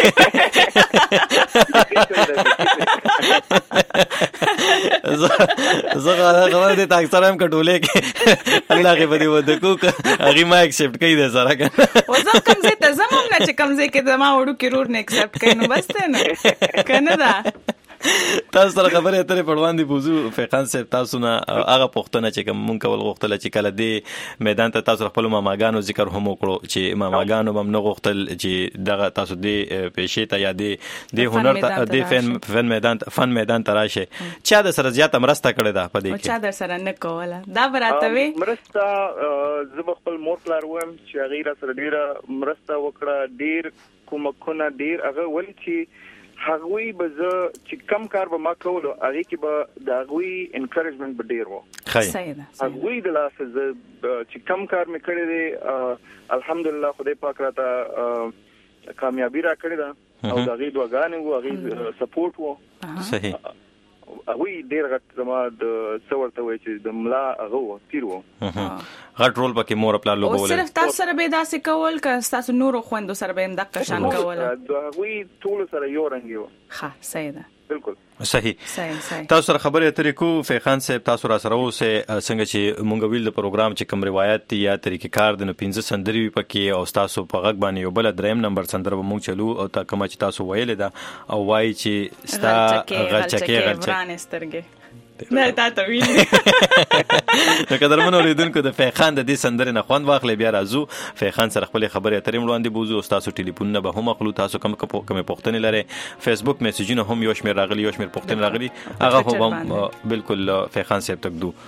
زغه خبر دې تاسو سره هم کټولې کې الله کې بده ود کو هغه ما ایکسپټ کوي دې سره او زه کوم ځای ته زموږ نه چې کوم ځای کې زما وړو کې رور نه ایکسپټ کوي نو بس ته نه کنه دا تاسو سره خبرې اترې پړوان دي موضوع فیقان صاحب تاسو نه هغه پښتنه چې کوم مونږ کول غوښتل چې کله دې میدان ته تاسو خپل ماماګانو ذکر هم وکړو چې ماماګانو هم نه غوښتل چې دغه تاسو دې پېښې ته یا دې هنر ته دې فن میدان ته راشه چا د سره زیات مرسته کړې ده په دې کې چا در سره نه کوله دا براتوي مرسته زه خپل مور پلار وایم چې غیر سره ډیره مرسته وکړه ډیر کومکونه ډیر هغه ولې چې هغوی به زه چې کم کار به ما کولو هغه کې به د هغوی انکریجمنت به ډیر وو. صحیح ده هغوی د لاسه زه چې کم کار مې کړی دی الحمدلله خدای پاک راته کامیابی را کړی ده او د هغې دعاګانې وو هغې سپورټ وو. صحیح هغه ډیر غټ زما د څورته وای چې د ملا هغه تیرو غټ رول پکې مور خپل لوبول. او صرف تاسو سره به داسې کول که تاسو نور خويندو سره به هم د قشان کول؟ دا هغه ټول سره یو رنګ یو. ها صحیح ده. بالکل صحیح. تاسو سره خبرې اترې کو فیخان صاحب، تاسو را سره اوسه څنګه چې مونږ ویل د پروګرام چې کوم روایت دی یا طریقې کار د 15 سندري پکې او تاسو په غږ باندې یو بل دریم نمبر سندره به مونږ چلو او تا کوم چې تاسو ویل دا او وای چې ستا غلچکه ورانسترګه نه تا ته ویل. نو قدرمنو لیدونکو د فیخان د دې سندرې نه خوند واخلې، بیا راځو فیخان سره خپل خبرې اترې وړاندې بوزو او تاسو ټلیفون به هم خپل تاسو کوم پوښتنې لري. فیسبوک میسجونه هم یو شمیر راغلي، یو شمیر پوښتنې راغلي، هغه هم بالکل فیخان صاحب تک دو.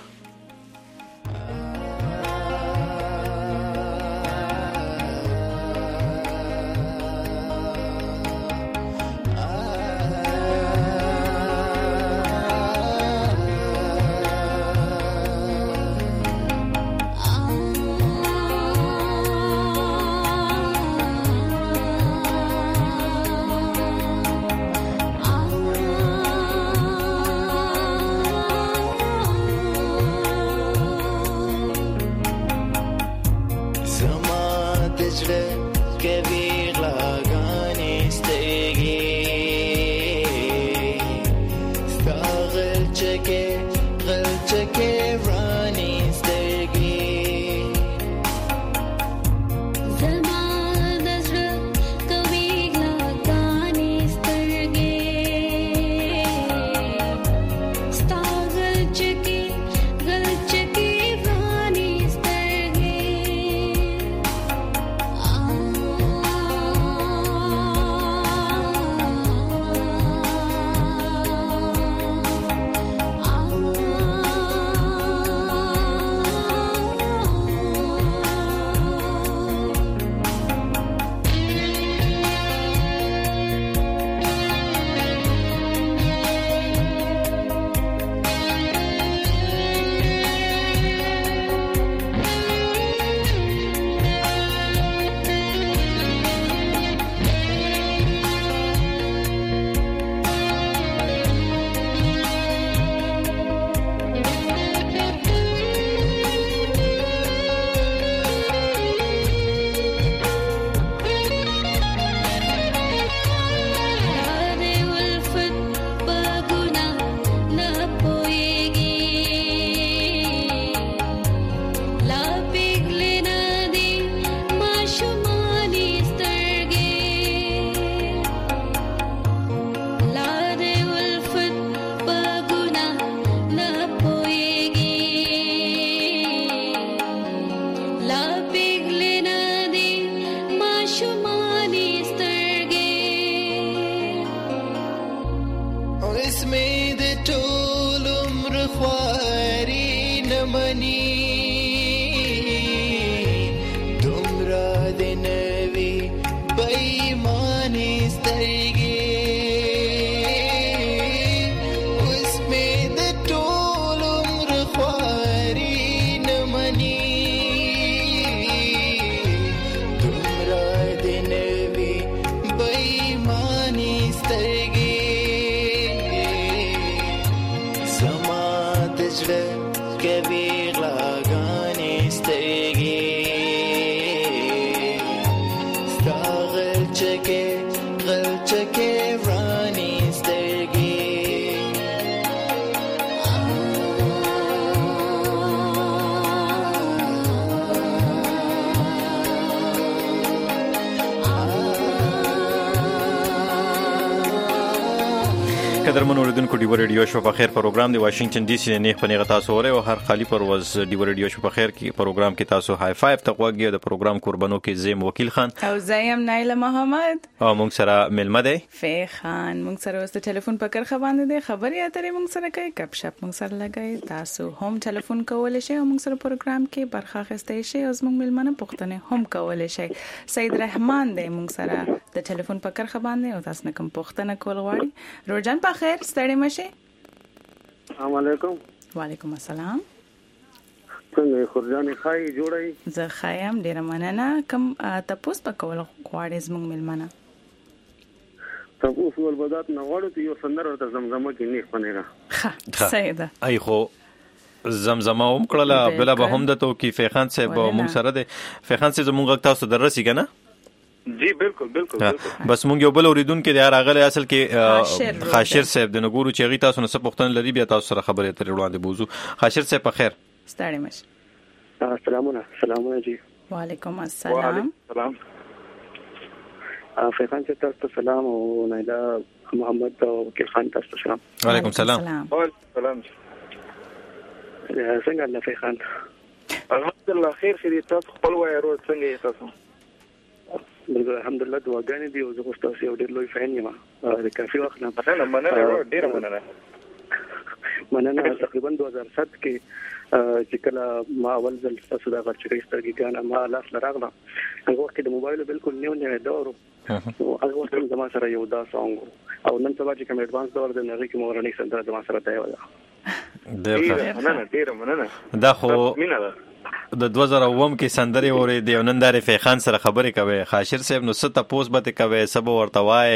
قدرمن اوریدونکو ډیو ریډیو شو په خیر پروګرام دی واشنگټن ډي سي نه خپل غتاسو اوره او هر خالی پر وز ډیو ریډیو شو په خیر کې پروګرام کې تاسو های فایو تقواږي د پروګرام قربانو کې زیم وکیل خان او زیم نایله محمد او موږ سره ملمه دی فیخان. موږ سره واست ټلیفون پکړ خبرونه دي خبري اترې موږ سره کوي کپ شپ موږ سره لګي تاسو هم ټلیفون کولای شئ او موږ سره پروګرام کې برخه اخیستئ شئ او موږ ملمنه پوښتنه هم کولای شئ. سید رحمان دی موږ سره د ټلیفون پکړ خبرونه او تاسو نه کوم پوښتنه کول غواړي. روزان په خیر ستړي مشه. السلام علیکم. وعلیکم السلام. څنګه خورجانې خای جوړای؟ زه خایم ډیر مننه. کوم تاسو په کول غواړئ زموږ ملمنه؟ اوس ول بدات نه غواړو چې یو سندره ته زمزمه کې نه خنیرا ها صحیح ده ای خو زمزمه هم کړله بل به هم د تو کې فیخان صاحب مونږ سره ده فیخان صاحب مونږ تاسو درسي کنه جی بالکل بس مونږ یو بل اوریدونکو د راغله اصل کې خاشر صاحب د نګورو چې غي تاسو نه سپوختن لري بیا تاسو سره خبرې ترې وړاندې بوزو خاشر صاحب په خیر ستړي مش السلام جی وعلیکم السلام فیخان صاحب تاسو سلام او نایلا محمد او وکیل خان تاسو سلام وعلیکم السلام سلام څنګه الله فیخان الحمدلله خیر تاسو خپل وایرو څنګه تاسو الحمدلله دعاګانې دی او زه خو تاسو یو ډېر لوی فین یم د کافي وخت نه مننه تقریبا 2007 کې چې کله ما اول ځل تاسو دا غږ سترګې کنه ما لاس لراغله هغه وخت د موبایل بالکل نیو دور او هغه وخت زما سره یو دا سونګ او نن سبا چې کوم ایڈوانس دور د نغې کې مورنۍ سندره زما سره دی ولا ډېر مننه دا خو د 2009 کې سندري اورې دی نن د فیخان سره خبرې کوي خاشر صاحب نو ست پوس به کوي سبا ورته وای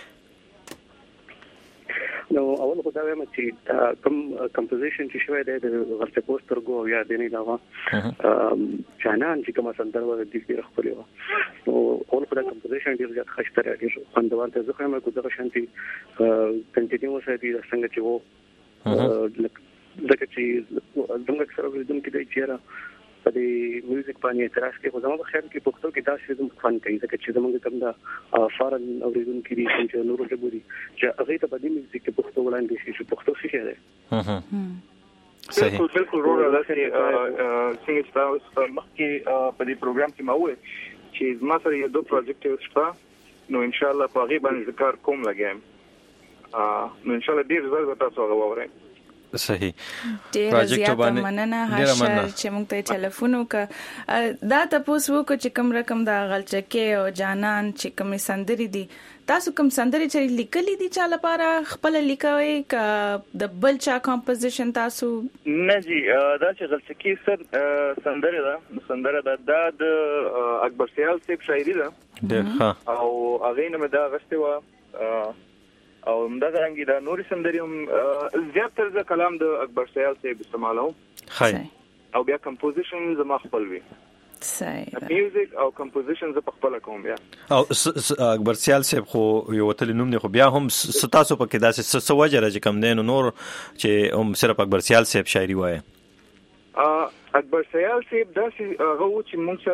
نو اول خو دا وایم چې کوم کمپوزیشن چې شوی دی د ورته پوسټر ګو یا د نه علاوه چانان چې کوم سندره ور دي ډیر خپل و نو اول خو دا کمپوزیشن ډیر زیات خشتره ډیر خوندور ته ځکه مې کوم شانتي کنټینیوس دی څنګه چې وو لکه چې دغه سره د دې کې چیرې په دې میوزیک باندې اعتراض کې خو زموږ خیال کې پښتو کې دا شی زموږ فن کوي ځکه چې زموږ کوم دا فارن اوریدونکو دي چې نورو ته بوري چې هغه ته په دې میوزیک کې پښتو وړاندې شي چې پښتو شي ده صحیح بالکل روړه دا څنګه تاسو مخکې په دې پروګرام کې ما وې چې زما سره یو دوه پروجیکټ شته نو ان شاء الله په هغه باندې کار کوم لګم نو ان شاء الله ډیر زړه تاسو هغه وورئ صحیح ډیر زیات مننه هاشر چې موږ ته ټلیفون وکړ دا تاسو وکړه چې کوم رقم دا غلچکه او جانان چې کوم سندري دي تاسو کوم سندري چې لیکلي دي چې لپاره خپل لیکوي ک د بل چا کمپوزیشن تاسو نه جی دا چې غلچکی سندره دا د اکبر سیال صاحب شاعري ده او هغه نه دا غشته و او همدغه رنګي دا نوري سندري هم زیات تر ز کلام د اکبر سیال صاحب استعمالو خای او بیا کمپوزیشن زما خپل وی صحیح میوزیک او کمپوزیشن ز خپل کوم بیا او اکبر سیال صاحب خو یو تل نوم نه خو بیا هم ستاسو په کې داسې سوجره چې کم دین نور چې هم صرف اکبر سیال صاحب شاعري وایي اکبر سیال صاحب داسې هغه چې مونږ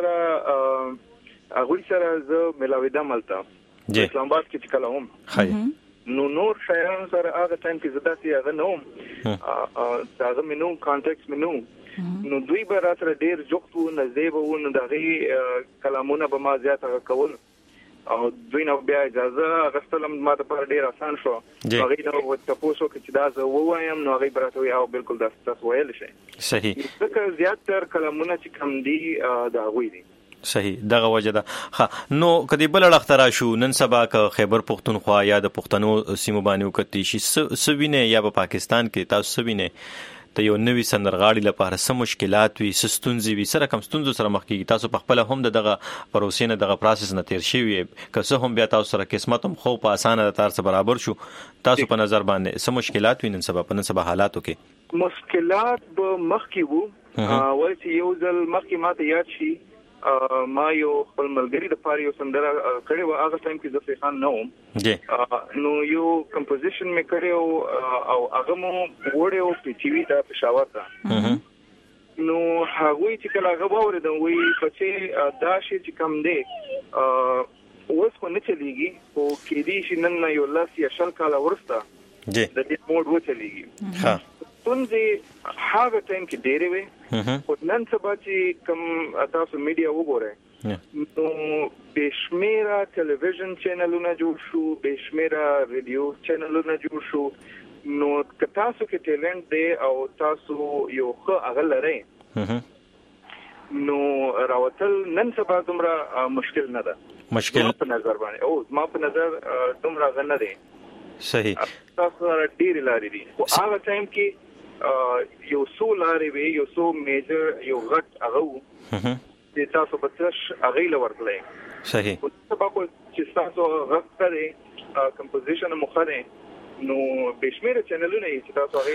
سره هغه سره ز ملاویدا ملتا اسلام آباد کې کله هم خای نور شاعرانو سره هغه ټایم کې زدا سي هغه نو هغه منو کانټیکټ منو نو دوی به راته ډیر جوړو نزدې وو نو دغه کلامونه به ما زیات کول او دوی نو بیا اجازه غوښتلم ما ته پر ډیر آسان شو هغه نو تاسو چې دا زه وایم نو هغه براتوي او بالکل دا تاسو ویل شي صحیح ځکه زیات تر کلامونه چې کم دي دا غوي دي صحیح دغه وجه ده نو کدی بل اړخترا شو نن سبا ک خیبر پختونخوا یا د پښتنو سیمو باندې وکړي شي سوینه یا په پاکستان کې تاسو سوینه ته یو نوې سندرغاړي لپاره سم مشکلات وي سستونزي وي سره کم ستونزو سره مخ کیږي تاسو په خپل هم دغه پروسې نه دغه پروسس نه تیر شي که څه هم بیا تاسو سره قسمت هم خو په اسانه تر سره برابر شو تاسو په نظر باندې سم مشکلات وي نن سبا حالاتو کې مشکلات به مخ کې وو ولې یو ځل مخ کې ماته یاد شي ما یو خپل ملګری د پاره یو سندره کړې و هغه ټایم کې زه فیخان نو نو یو کمپوزیشن مې کړو او هغه مو وړو په ټي وي ته پېښور ته نو هغه چې کله هغه وره وي چې دا شي چې کم دی اوس خو نه چلیږي خو کې دي چې نن یو لاس یا شل کاله ورسته د دې موډ و چلیږي ها څنګه هغه ټایم کې ډېرې وي او نن سبا چې کوم تاسو میډیا وګورئ نو بشمیره ټلویزیون چینلونه جوړ شو بشمیره ریډیو چینلونه جوړ شو نو که تاسو کې ټیلنت دی او تاسو یو ښه هغه لرئ نو راوتل نن سبا دومره مشکل نه ده مشکل په نظر باندې او ما په نظر دومره غنه دی صحیح تاسو سره ډېر لارې دي او هغه ټایم کې یو څو لارې وي یو څو میجر یو غټ هغه چې تاسو په څه هغه لورتلې صحیح او سبا کو چې تاسو غټ کړئ کمپوزیشن مخره نو بشمیره چینلونه چې تاسو هغه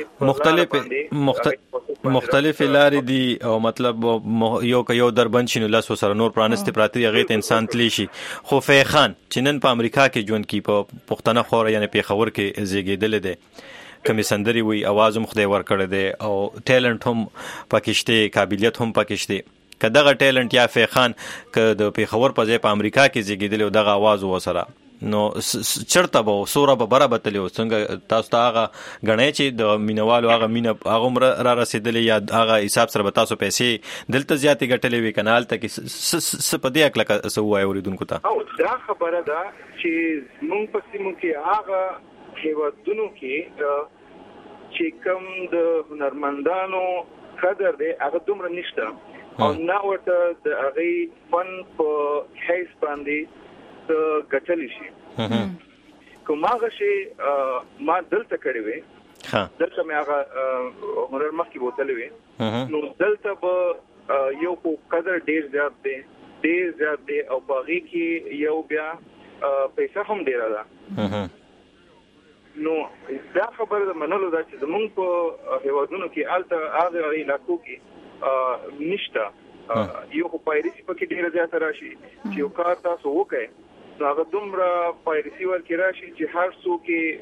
مختلف لارې دي او مطلب یو دربند شنو لاسو سره نور پرانسته پراتی هغه ته انسان تلی شي خو فی خان چې نن په امریکا کې ژوند کی په پښتنه خوره یعنی په خبر کې زیږیدل دي کمی سندري وي आवाज هم خدای ور کړی دی او ټیلنت هم پکشته قابلیت هم پکشته کداغه ټیلنت یا فی خان ک د په خبر په ځای په امریکا کې زیږیدل او دغه आवाज وسره نو چرته به سوره به برابر تلو څنګه تاسو ته هغه غنې چې د مینوالو هغه مینه هغه را رسیدلې یا هغه حساب سره به تاسو پیسې دلته زیاتې ګټلې وي کنال ته کې سپدې اکل سو وای اوریدونکو ته او دا خبره ده چې مونږ پسې مونږ کې هغه هیوادونو کې چې کوم د هنرمندانو قدر دی هغه دومره نشته او نو ورته د هغه فن په هیڅ باندې ګټلی شي کوم هغه شي ما دلته کړی وي دلته مې هغه هنر مخکې بوتلې وي نو دلته به یو کو قدر ډیر زیات دی او باغی کې یو بیا پیسې هم ډیر ده نو دا خبره د منلو ده چې زمونږ په هیوادونو کې الته هغه علاقو کې نشته یو خو پایریسی پکې ډیر زیات راشي چې یو کار تاسو وکړئ هغه دومره پایریسی ورکې راشي چې هر څوک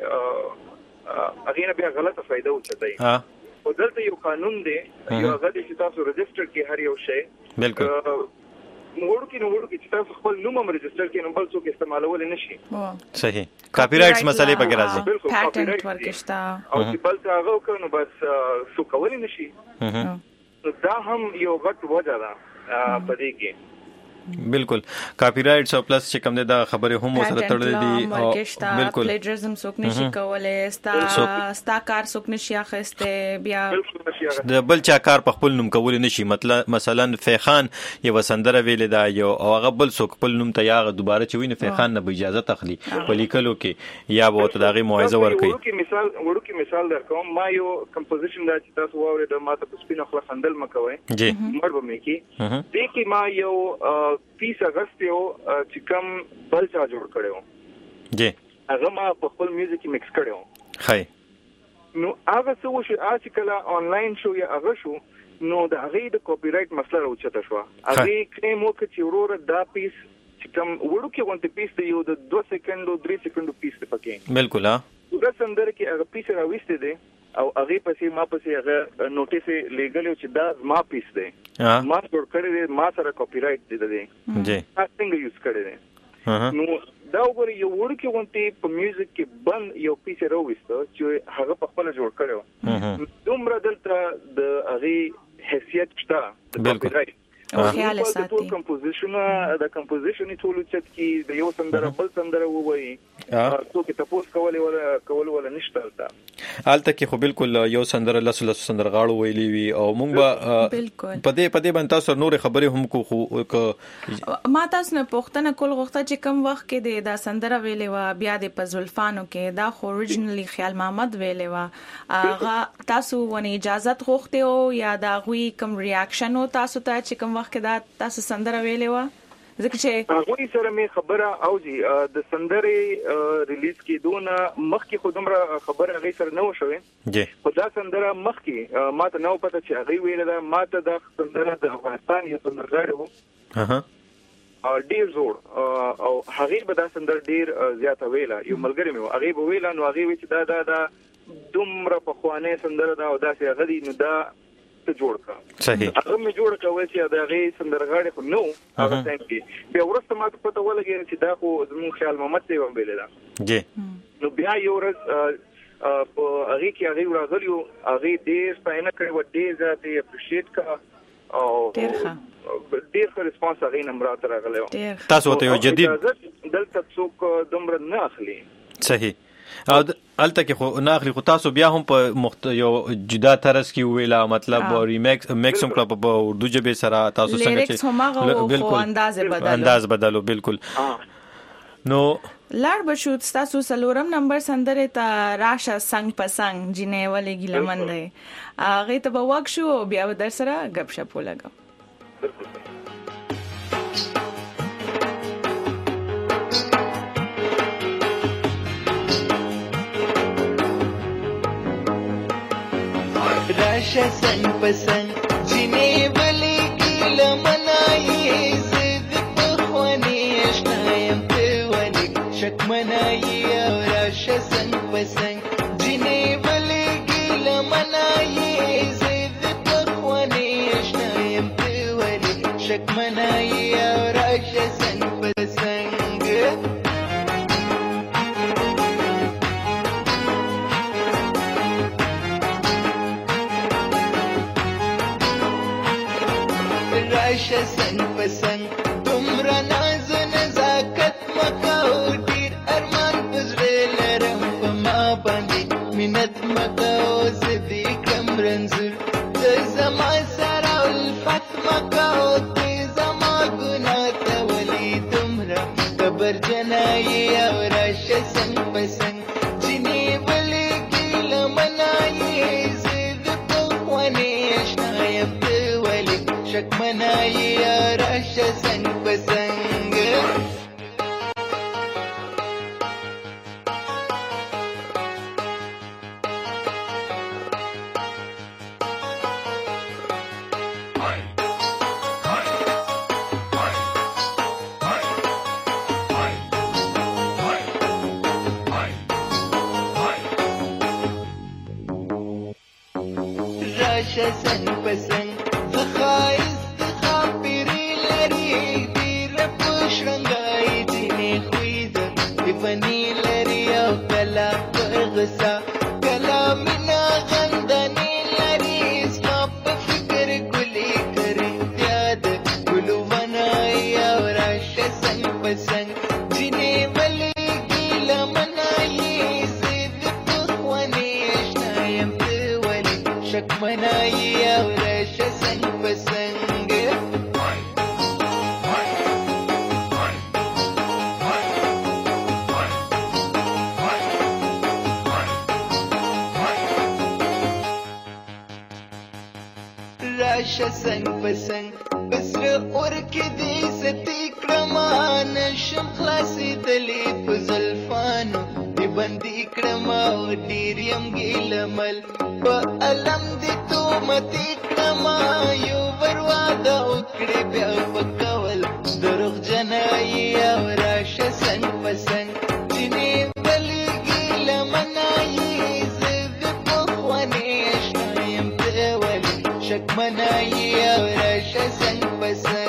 هغه نه بیا غلطه فائدہ وچتای او دلته یو قانون دی یو هغه چې تاسو رجسټر کې هر یو شی بالکل نوړو کې چې تاسو خپل نوم هم رجسټر کې نو بل څوک استعمالول نه شي صحیح کاپی رائټس مسلې پکې راځي پاتنټ ورکشتا او چې بل څه هغه کنو بس سو کول نه شي دا هم یو غټ وجه ده پدې کې بالکل کاپی رائټس او پلس چې کوم دا خبره هم سره تړلې دي او بالکل پلیجرزم څوک نشي کولای ستا کار څوک نشي اخیسته بیا د بل چا کار په خپل نوم کول نشي مطلب مثلا فیخان یو سندره ویل دا یو او هغه بل څوک خپل نوم ته یا دوباره چوي نه فیخان نه اجازه تخلي ولیکلو کې یا به ته دغه موعظه ورکړي وړو کې مثال درکوم ما یو کمپوزیشن دا چې تاسو واورئ د ماته په سپینه خلا خندل مکوي جی مربه مې کې دې کې ما یو 30 اگست یو چې کوم بل چا جوړ کړو جی هغه ما په خپل میوزیک مکس کړو هاي نو هغه څه وشي چې کله انلاین شو یا هغه شو نو د هغه د کاپی رائټ مسله راوچته شو هغه کلیم وکړي چې وروره دا پیس چې کوم وړو کې وانت پیس دی یو د 2 سکندو 3 سکندو پیس دی پکې بالکل ها دا سندره کې هغه پیس راوېسته دی او هغه پسې ما هغه نوټیس لګلو چې دا ما پیس دی ما جوړ کړی دی ما سره کاپی رائټ دی جی څنګه یوز کړی دی نو دا وګورئ یو وړکی وانت په میوزیک کې بند یو پیس راوېسته چې هغه په خپل جوړ کړو دومره دلته د هغه حیثیت شته بالکل او خیال ساتي ټول کمپوزیشن ټول چت کې د یو سندره بل سندره وایي څوک تاسو کول ولا نشته حالت کې خو بالکل یو سندره لس سندرغاړو ویلي وي او مونږ به پدې باندې تاسو نور خبرې هم کو ما تاسو نه پوښتنه کول غوښته چې کم وخت کې دا سندره ویلې و بیا د پزولفانو کې دا خو اوریجنلی خیال محمد ویلې و هغه تاسو ونی اجازه غوښته او یا دا غوي کم ریاکشن او تاسو ته چې کم وخت کې دا تاسو سندره ویلې و ځکه چې هغه سره مې خبره او جی د سندرې ریلیز کېدونه مخکې خودمره خبره هغه سره نه وشوي جی خدا سندره مخکې ما ته نو پته چې هغه ویل دا ما ته د سندره د افغانستان یو سندرغاړی وو ډیر زوړ او هغه به دا سندره ډیر زیاته ویله یو ملګری مې هغه به ویل نو هغه وی چې دا دومره په خوانه سندره دا او داسې هغه دی نو دا جوړ کا صحیح هغه مې جوړ کاوه چې دا غي سندرغاړي خو نو هغه ټایم کې بیا ورسته ما ته پته ولګی چې دا خو زموږ خیال محمد ته ویل دا جی نو بیا یو ورځ په هغه کې هغه راغلیو هغه ډیر ستاینه کړې و ډیر ځاتې اپریشیټ کا او ډیر ښه ریسپانس هغه نمبر تر راغلیو تاسو ته یو جدید دلته څوک دومره نه اخلي صحیح او الته کې خو ناخلی خو تاسو بیا هم په یو جدا طرز کې ویلا مطلب ریمیکس هم کړ په اردو ژبه سره تاسو څنګه چې بالکل انداز بدلو بالکل نو لار بشو تاسو سلورم نمبر سندره ته راشه څنګه پسنګ جنې ولې ګلمن دی هغه ته به وښ شو بیا در سره غب شپ ولګم راشه څنګ په څنګ جینې بلېږي لمنایي زه د پخواني اشنا یم ته ولې شکمنایي او راشه څنګ په څنګ جینې بلېږي لمنایي زه د پخواني اشنا یم ته ولې شکمنایي او راشه څنګ په څنګ راشه څنګ په څنګ دومره ناز و نزاکت مکو ډېر ارمان په زړه لرم په ما باندې منت مکو زه دې کړم رنځور ته زما سره الفت مکو ته زما ګناه ته ولې دومره کبرجنایي او راشه څنګ په څنګ جینې بلېږي لمنایي زه د پخواني اشنا یم ته ولې شکمنایي او راشه څنګ په څنګ راشه څنګ په څنګ د ښایست د ښاپېرې لري ډېره په شرنګایي ځینې خوی د بني لري او کله په غصه کله مینه غندنې لري زما په فکر ګلې کرتیا د ګلو ونایي او راشه څنګ په څنګ ځینې بلېږي لمنایي زه د پخواني اشنا یم ته ولې شکمنایي او راشه څنګ په څنګ راشه څنګ په څنګ په زړه اور کې دې ستې کړمه نشم خلاصېدلی په زلفانو دې بندي کړمه او ډېر یم ګیلمل په علم دې تومتې کړمه یو ور واده وکړې بیا په کول دروغجنایي او راشه څنګ په څنګ جینې بلېږي لمنایي زه د پخواني اشنا یم ته ولې شکمنایي او راشه څنګ په څنګ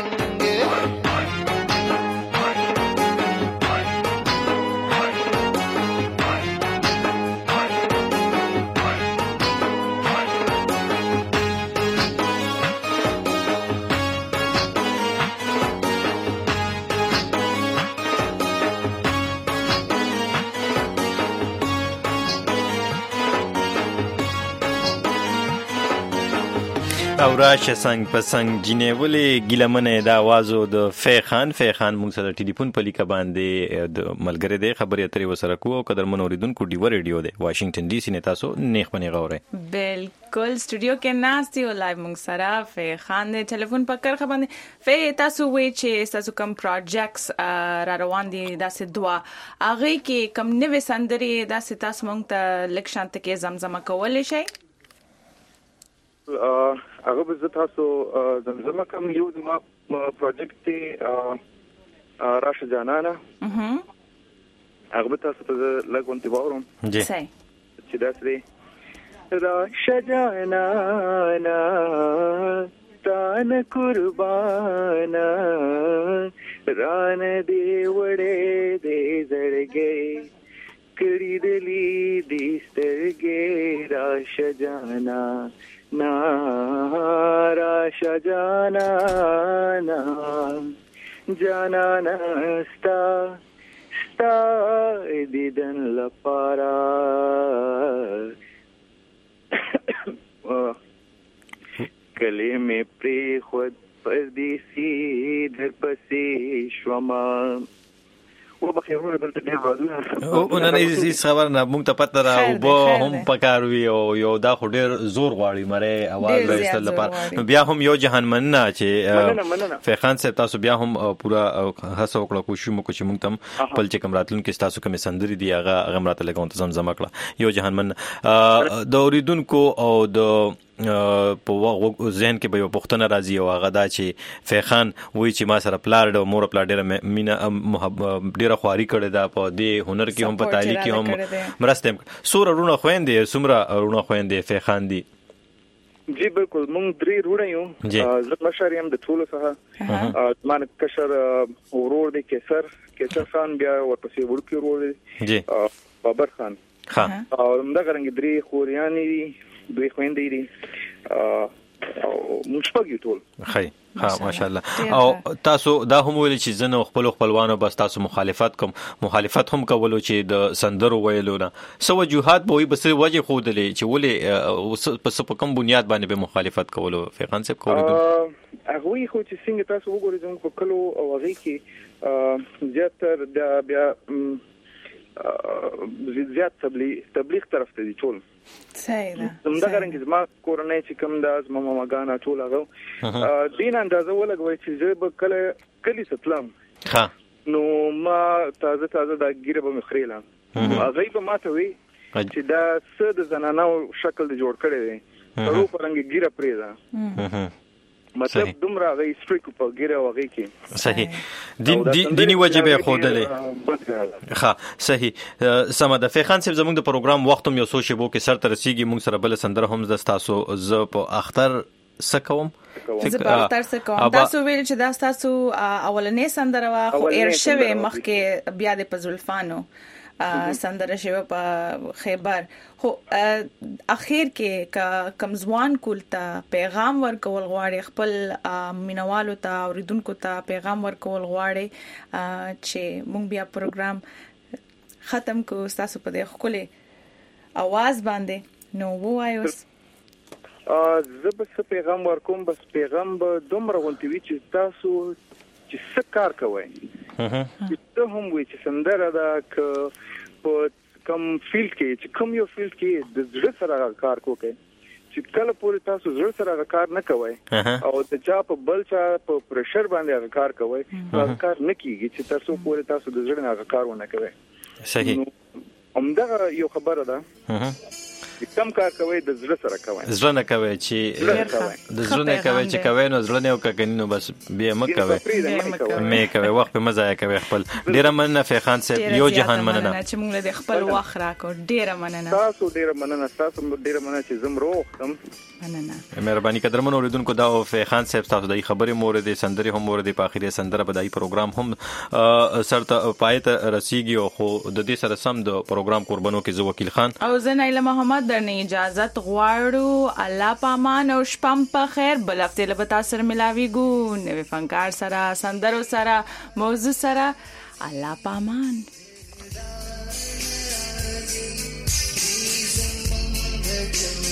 او راشه څنګ په څنګ جینې ولې ګیلمنه د آوازو د فیخان موږ سره ټلیفون په لیکه باندې د ملګری دی خبرې اترې وسره کوو او قدرمن اوریدونکو ډیوه ریډیو دی واشنگټن ډي سي نه تاسو نیخ پنې غوړئ بالکل سټوډیو کې ناستي او لایو موږ سره فیخان دی ټلیفون په کرخه باندې فی تاسو وی چې تاسو کوم پروجیکټس را روان دي داسې دوا هغه کې کوم نوې سندري داسې تاسو موږ ته لکشانت کې زمزمه کولای شي هغه به زه تاسو زمزمه کوم یو د ما پروجیکټ دی راشه جانانه هغه به تاسو ته لږ ونتې واورم جی چې داسې دی راشه جانانه تان قربانا ران دی وړې دې زړګې کړي دلی دې سترګې راشه جانا نا راشه جانا نا جانا نستا ستا دیدن لپاره کلمې پری خود پردیسی در پسې شوما و بخیرونه بلته ډیر وادونه او نن هیڅ خبر نه مونږ ته پته را او به هم پکاروي او یو دا خو ډیر زور غواړي مره اواز وایستل لپاره بیا هم یو جهان مننه چې فیخان صاحب تاسو بیا هم پورا هڅه وکړه کوشش مو چې مونږ تم خپل چې کوم راتلون کې تاسو کوم سندري دی هغه مراته لګون ته زمزمه کړه یو جهان من د اوریدونکو او د په ذهن کې به یو پوښتنه راځي او هغه دا چې فیخان وایي چې ما سره پلار د مور پلار ډېره مینه ډېره خواري کړې ده په دې هنر کې هم په تعلیق کې هم مرسته څومره وروڼه خویندې څومره وروڼه خویندې فیخان دي؟ جی بالکل مونږ 3 وروڼه یو زه مشر یم د ټولو څخه زما کشر ورور دی کیسر خان بیا ورپسې وړوکی ورور دی جی بابر خان او همدغه رنګ 3 خوریانې دي 2 خویندې دي او موږ شپږ ټول خی ماشاءالله. او تاسو دا هم ویل چې زنه خپلوانو بس تاسو مخالفت هم کولو چې د سندرو ویلو نه سو وجوهات به وي بس وجه خودلې چې ولې په کوم بنیاد باندې به مخالفت کولو فیخان صاحب کولو هغه خو چې څنګه تاسو وګورئ زموږ په کلو او هغه کې زیاتره د بیا زیات تبلیغ طرف ته دي ټول صحیح ده. زموږ رنګ زما کورنۍ چې کوم د زما ماګانا ټول هغه دین اندازه ولګوي چې زه به کلی ستلم نو ما تازه دا ګیره به مخریلا هغه به ماته وي چې دا څه د زنانو شکل د جوړ کړي دي ورو پرنګ ګیره پریدا مطلب دومره غي سټریک په ګیره وغه کې صحیح دینی وجبه خودلې صحیح سم د فیخان صاحب زموږ د پروګرام وخت هم یو سوچ بو کې سر تر رسیدي موږ سره بل سندره هم د تاسو ز په اختر سکوم تاسو ویل چې دا تاسو اولنې سندره وا خو ایر شوه مخکې بیا د پزولفانو سندره شوه په خیبر خو اخر کې کمزوان کولتا پیغام ورکول غواړي خپل مینوالو ته اوریدونکو ته پیغام ورکول غواړي چې مونږ بیا پروګرام ختم کو تاسو په دې خپل आवाज باندې نو وایو زه به پیغام ورکوم بس پیغام به دومره غونټوي چې تاسو چې څه کار کوئ ته هم وی چې سندره دا په کوم فیلډ کې چې کوم یو فیلډ کې د زړه سره کار کوئ چې کله پورې تاسو زړه سره کار نه کوئ او د چا په بل چا په پرشر باندې کار کوئ دا کار نه کیږي چې تاسو پورې تاسو د زړه نه کار ونه کوئ. صحیح همدغه یو خبره ده کم کار کوي د زړه سره کوي زړه نه کوي چې د زړه نه کوي چې کوي نو زړه نه وکړي نو بس بیا مکوي مې کوي وخت په مزه کوي خپل ډیره مننه فیخان صاحب یو جهان مننه چې موږ له خپل وخت راکو ډیره مننه تاسو ډیره مننه چې زم روغ تم مننه مهرباني قدرمن اوریدونکو دا فیخان صاحب تاسو د خبرې مورد سندري هم مورد په اخیری سندره بدایي پروګرام هم سرته پایته رسیږي خو د دې سره سم د پروګرام قربانو کې زو وکیل خان او زه نایله محمد درنه اجازت غواړو الله پامان او شپم په خیر بل هفته له تاسو سره ملاويګو نوې فنکار سره سندرو سره موضوع سره الله پامان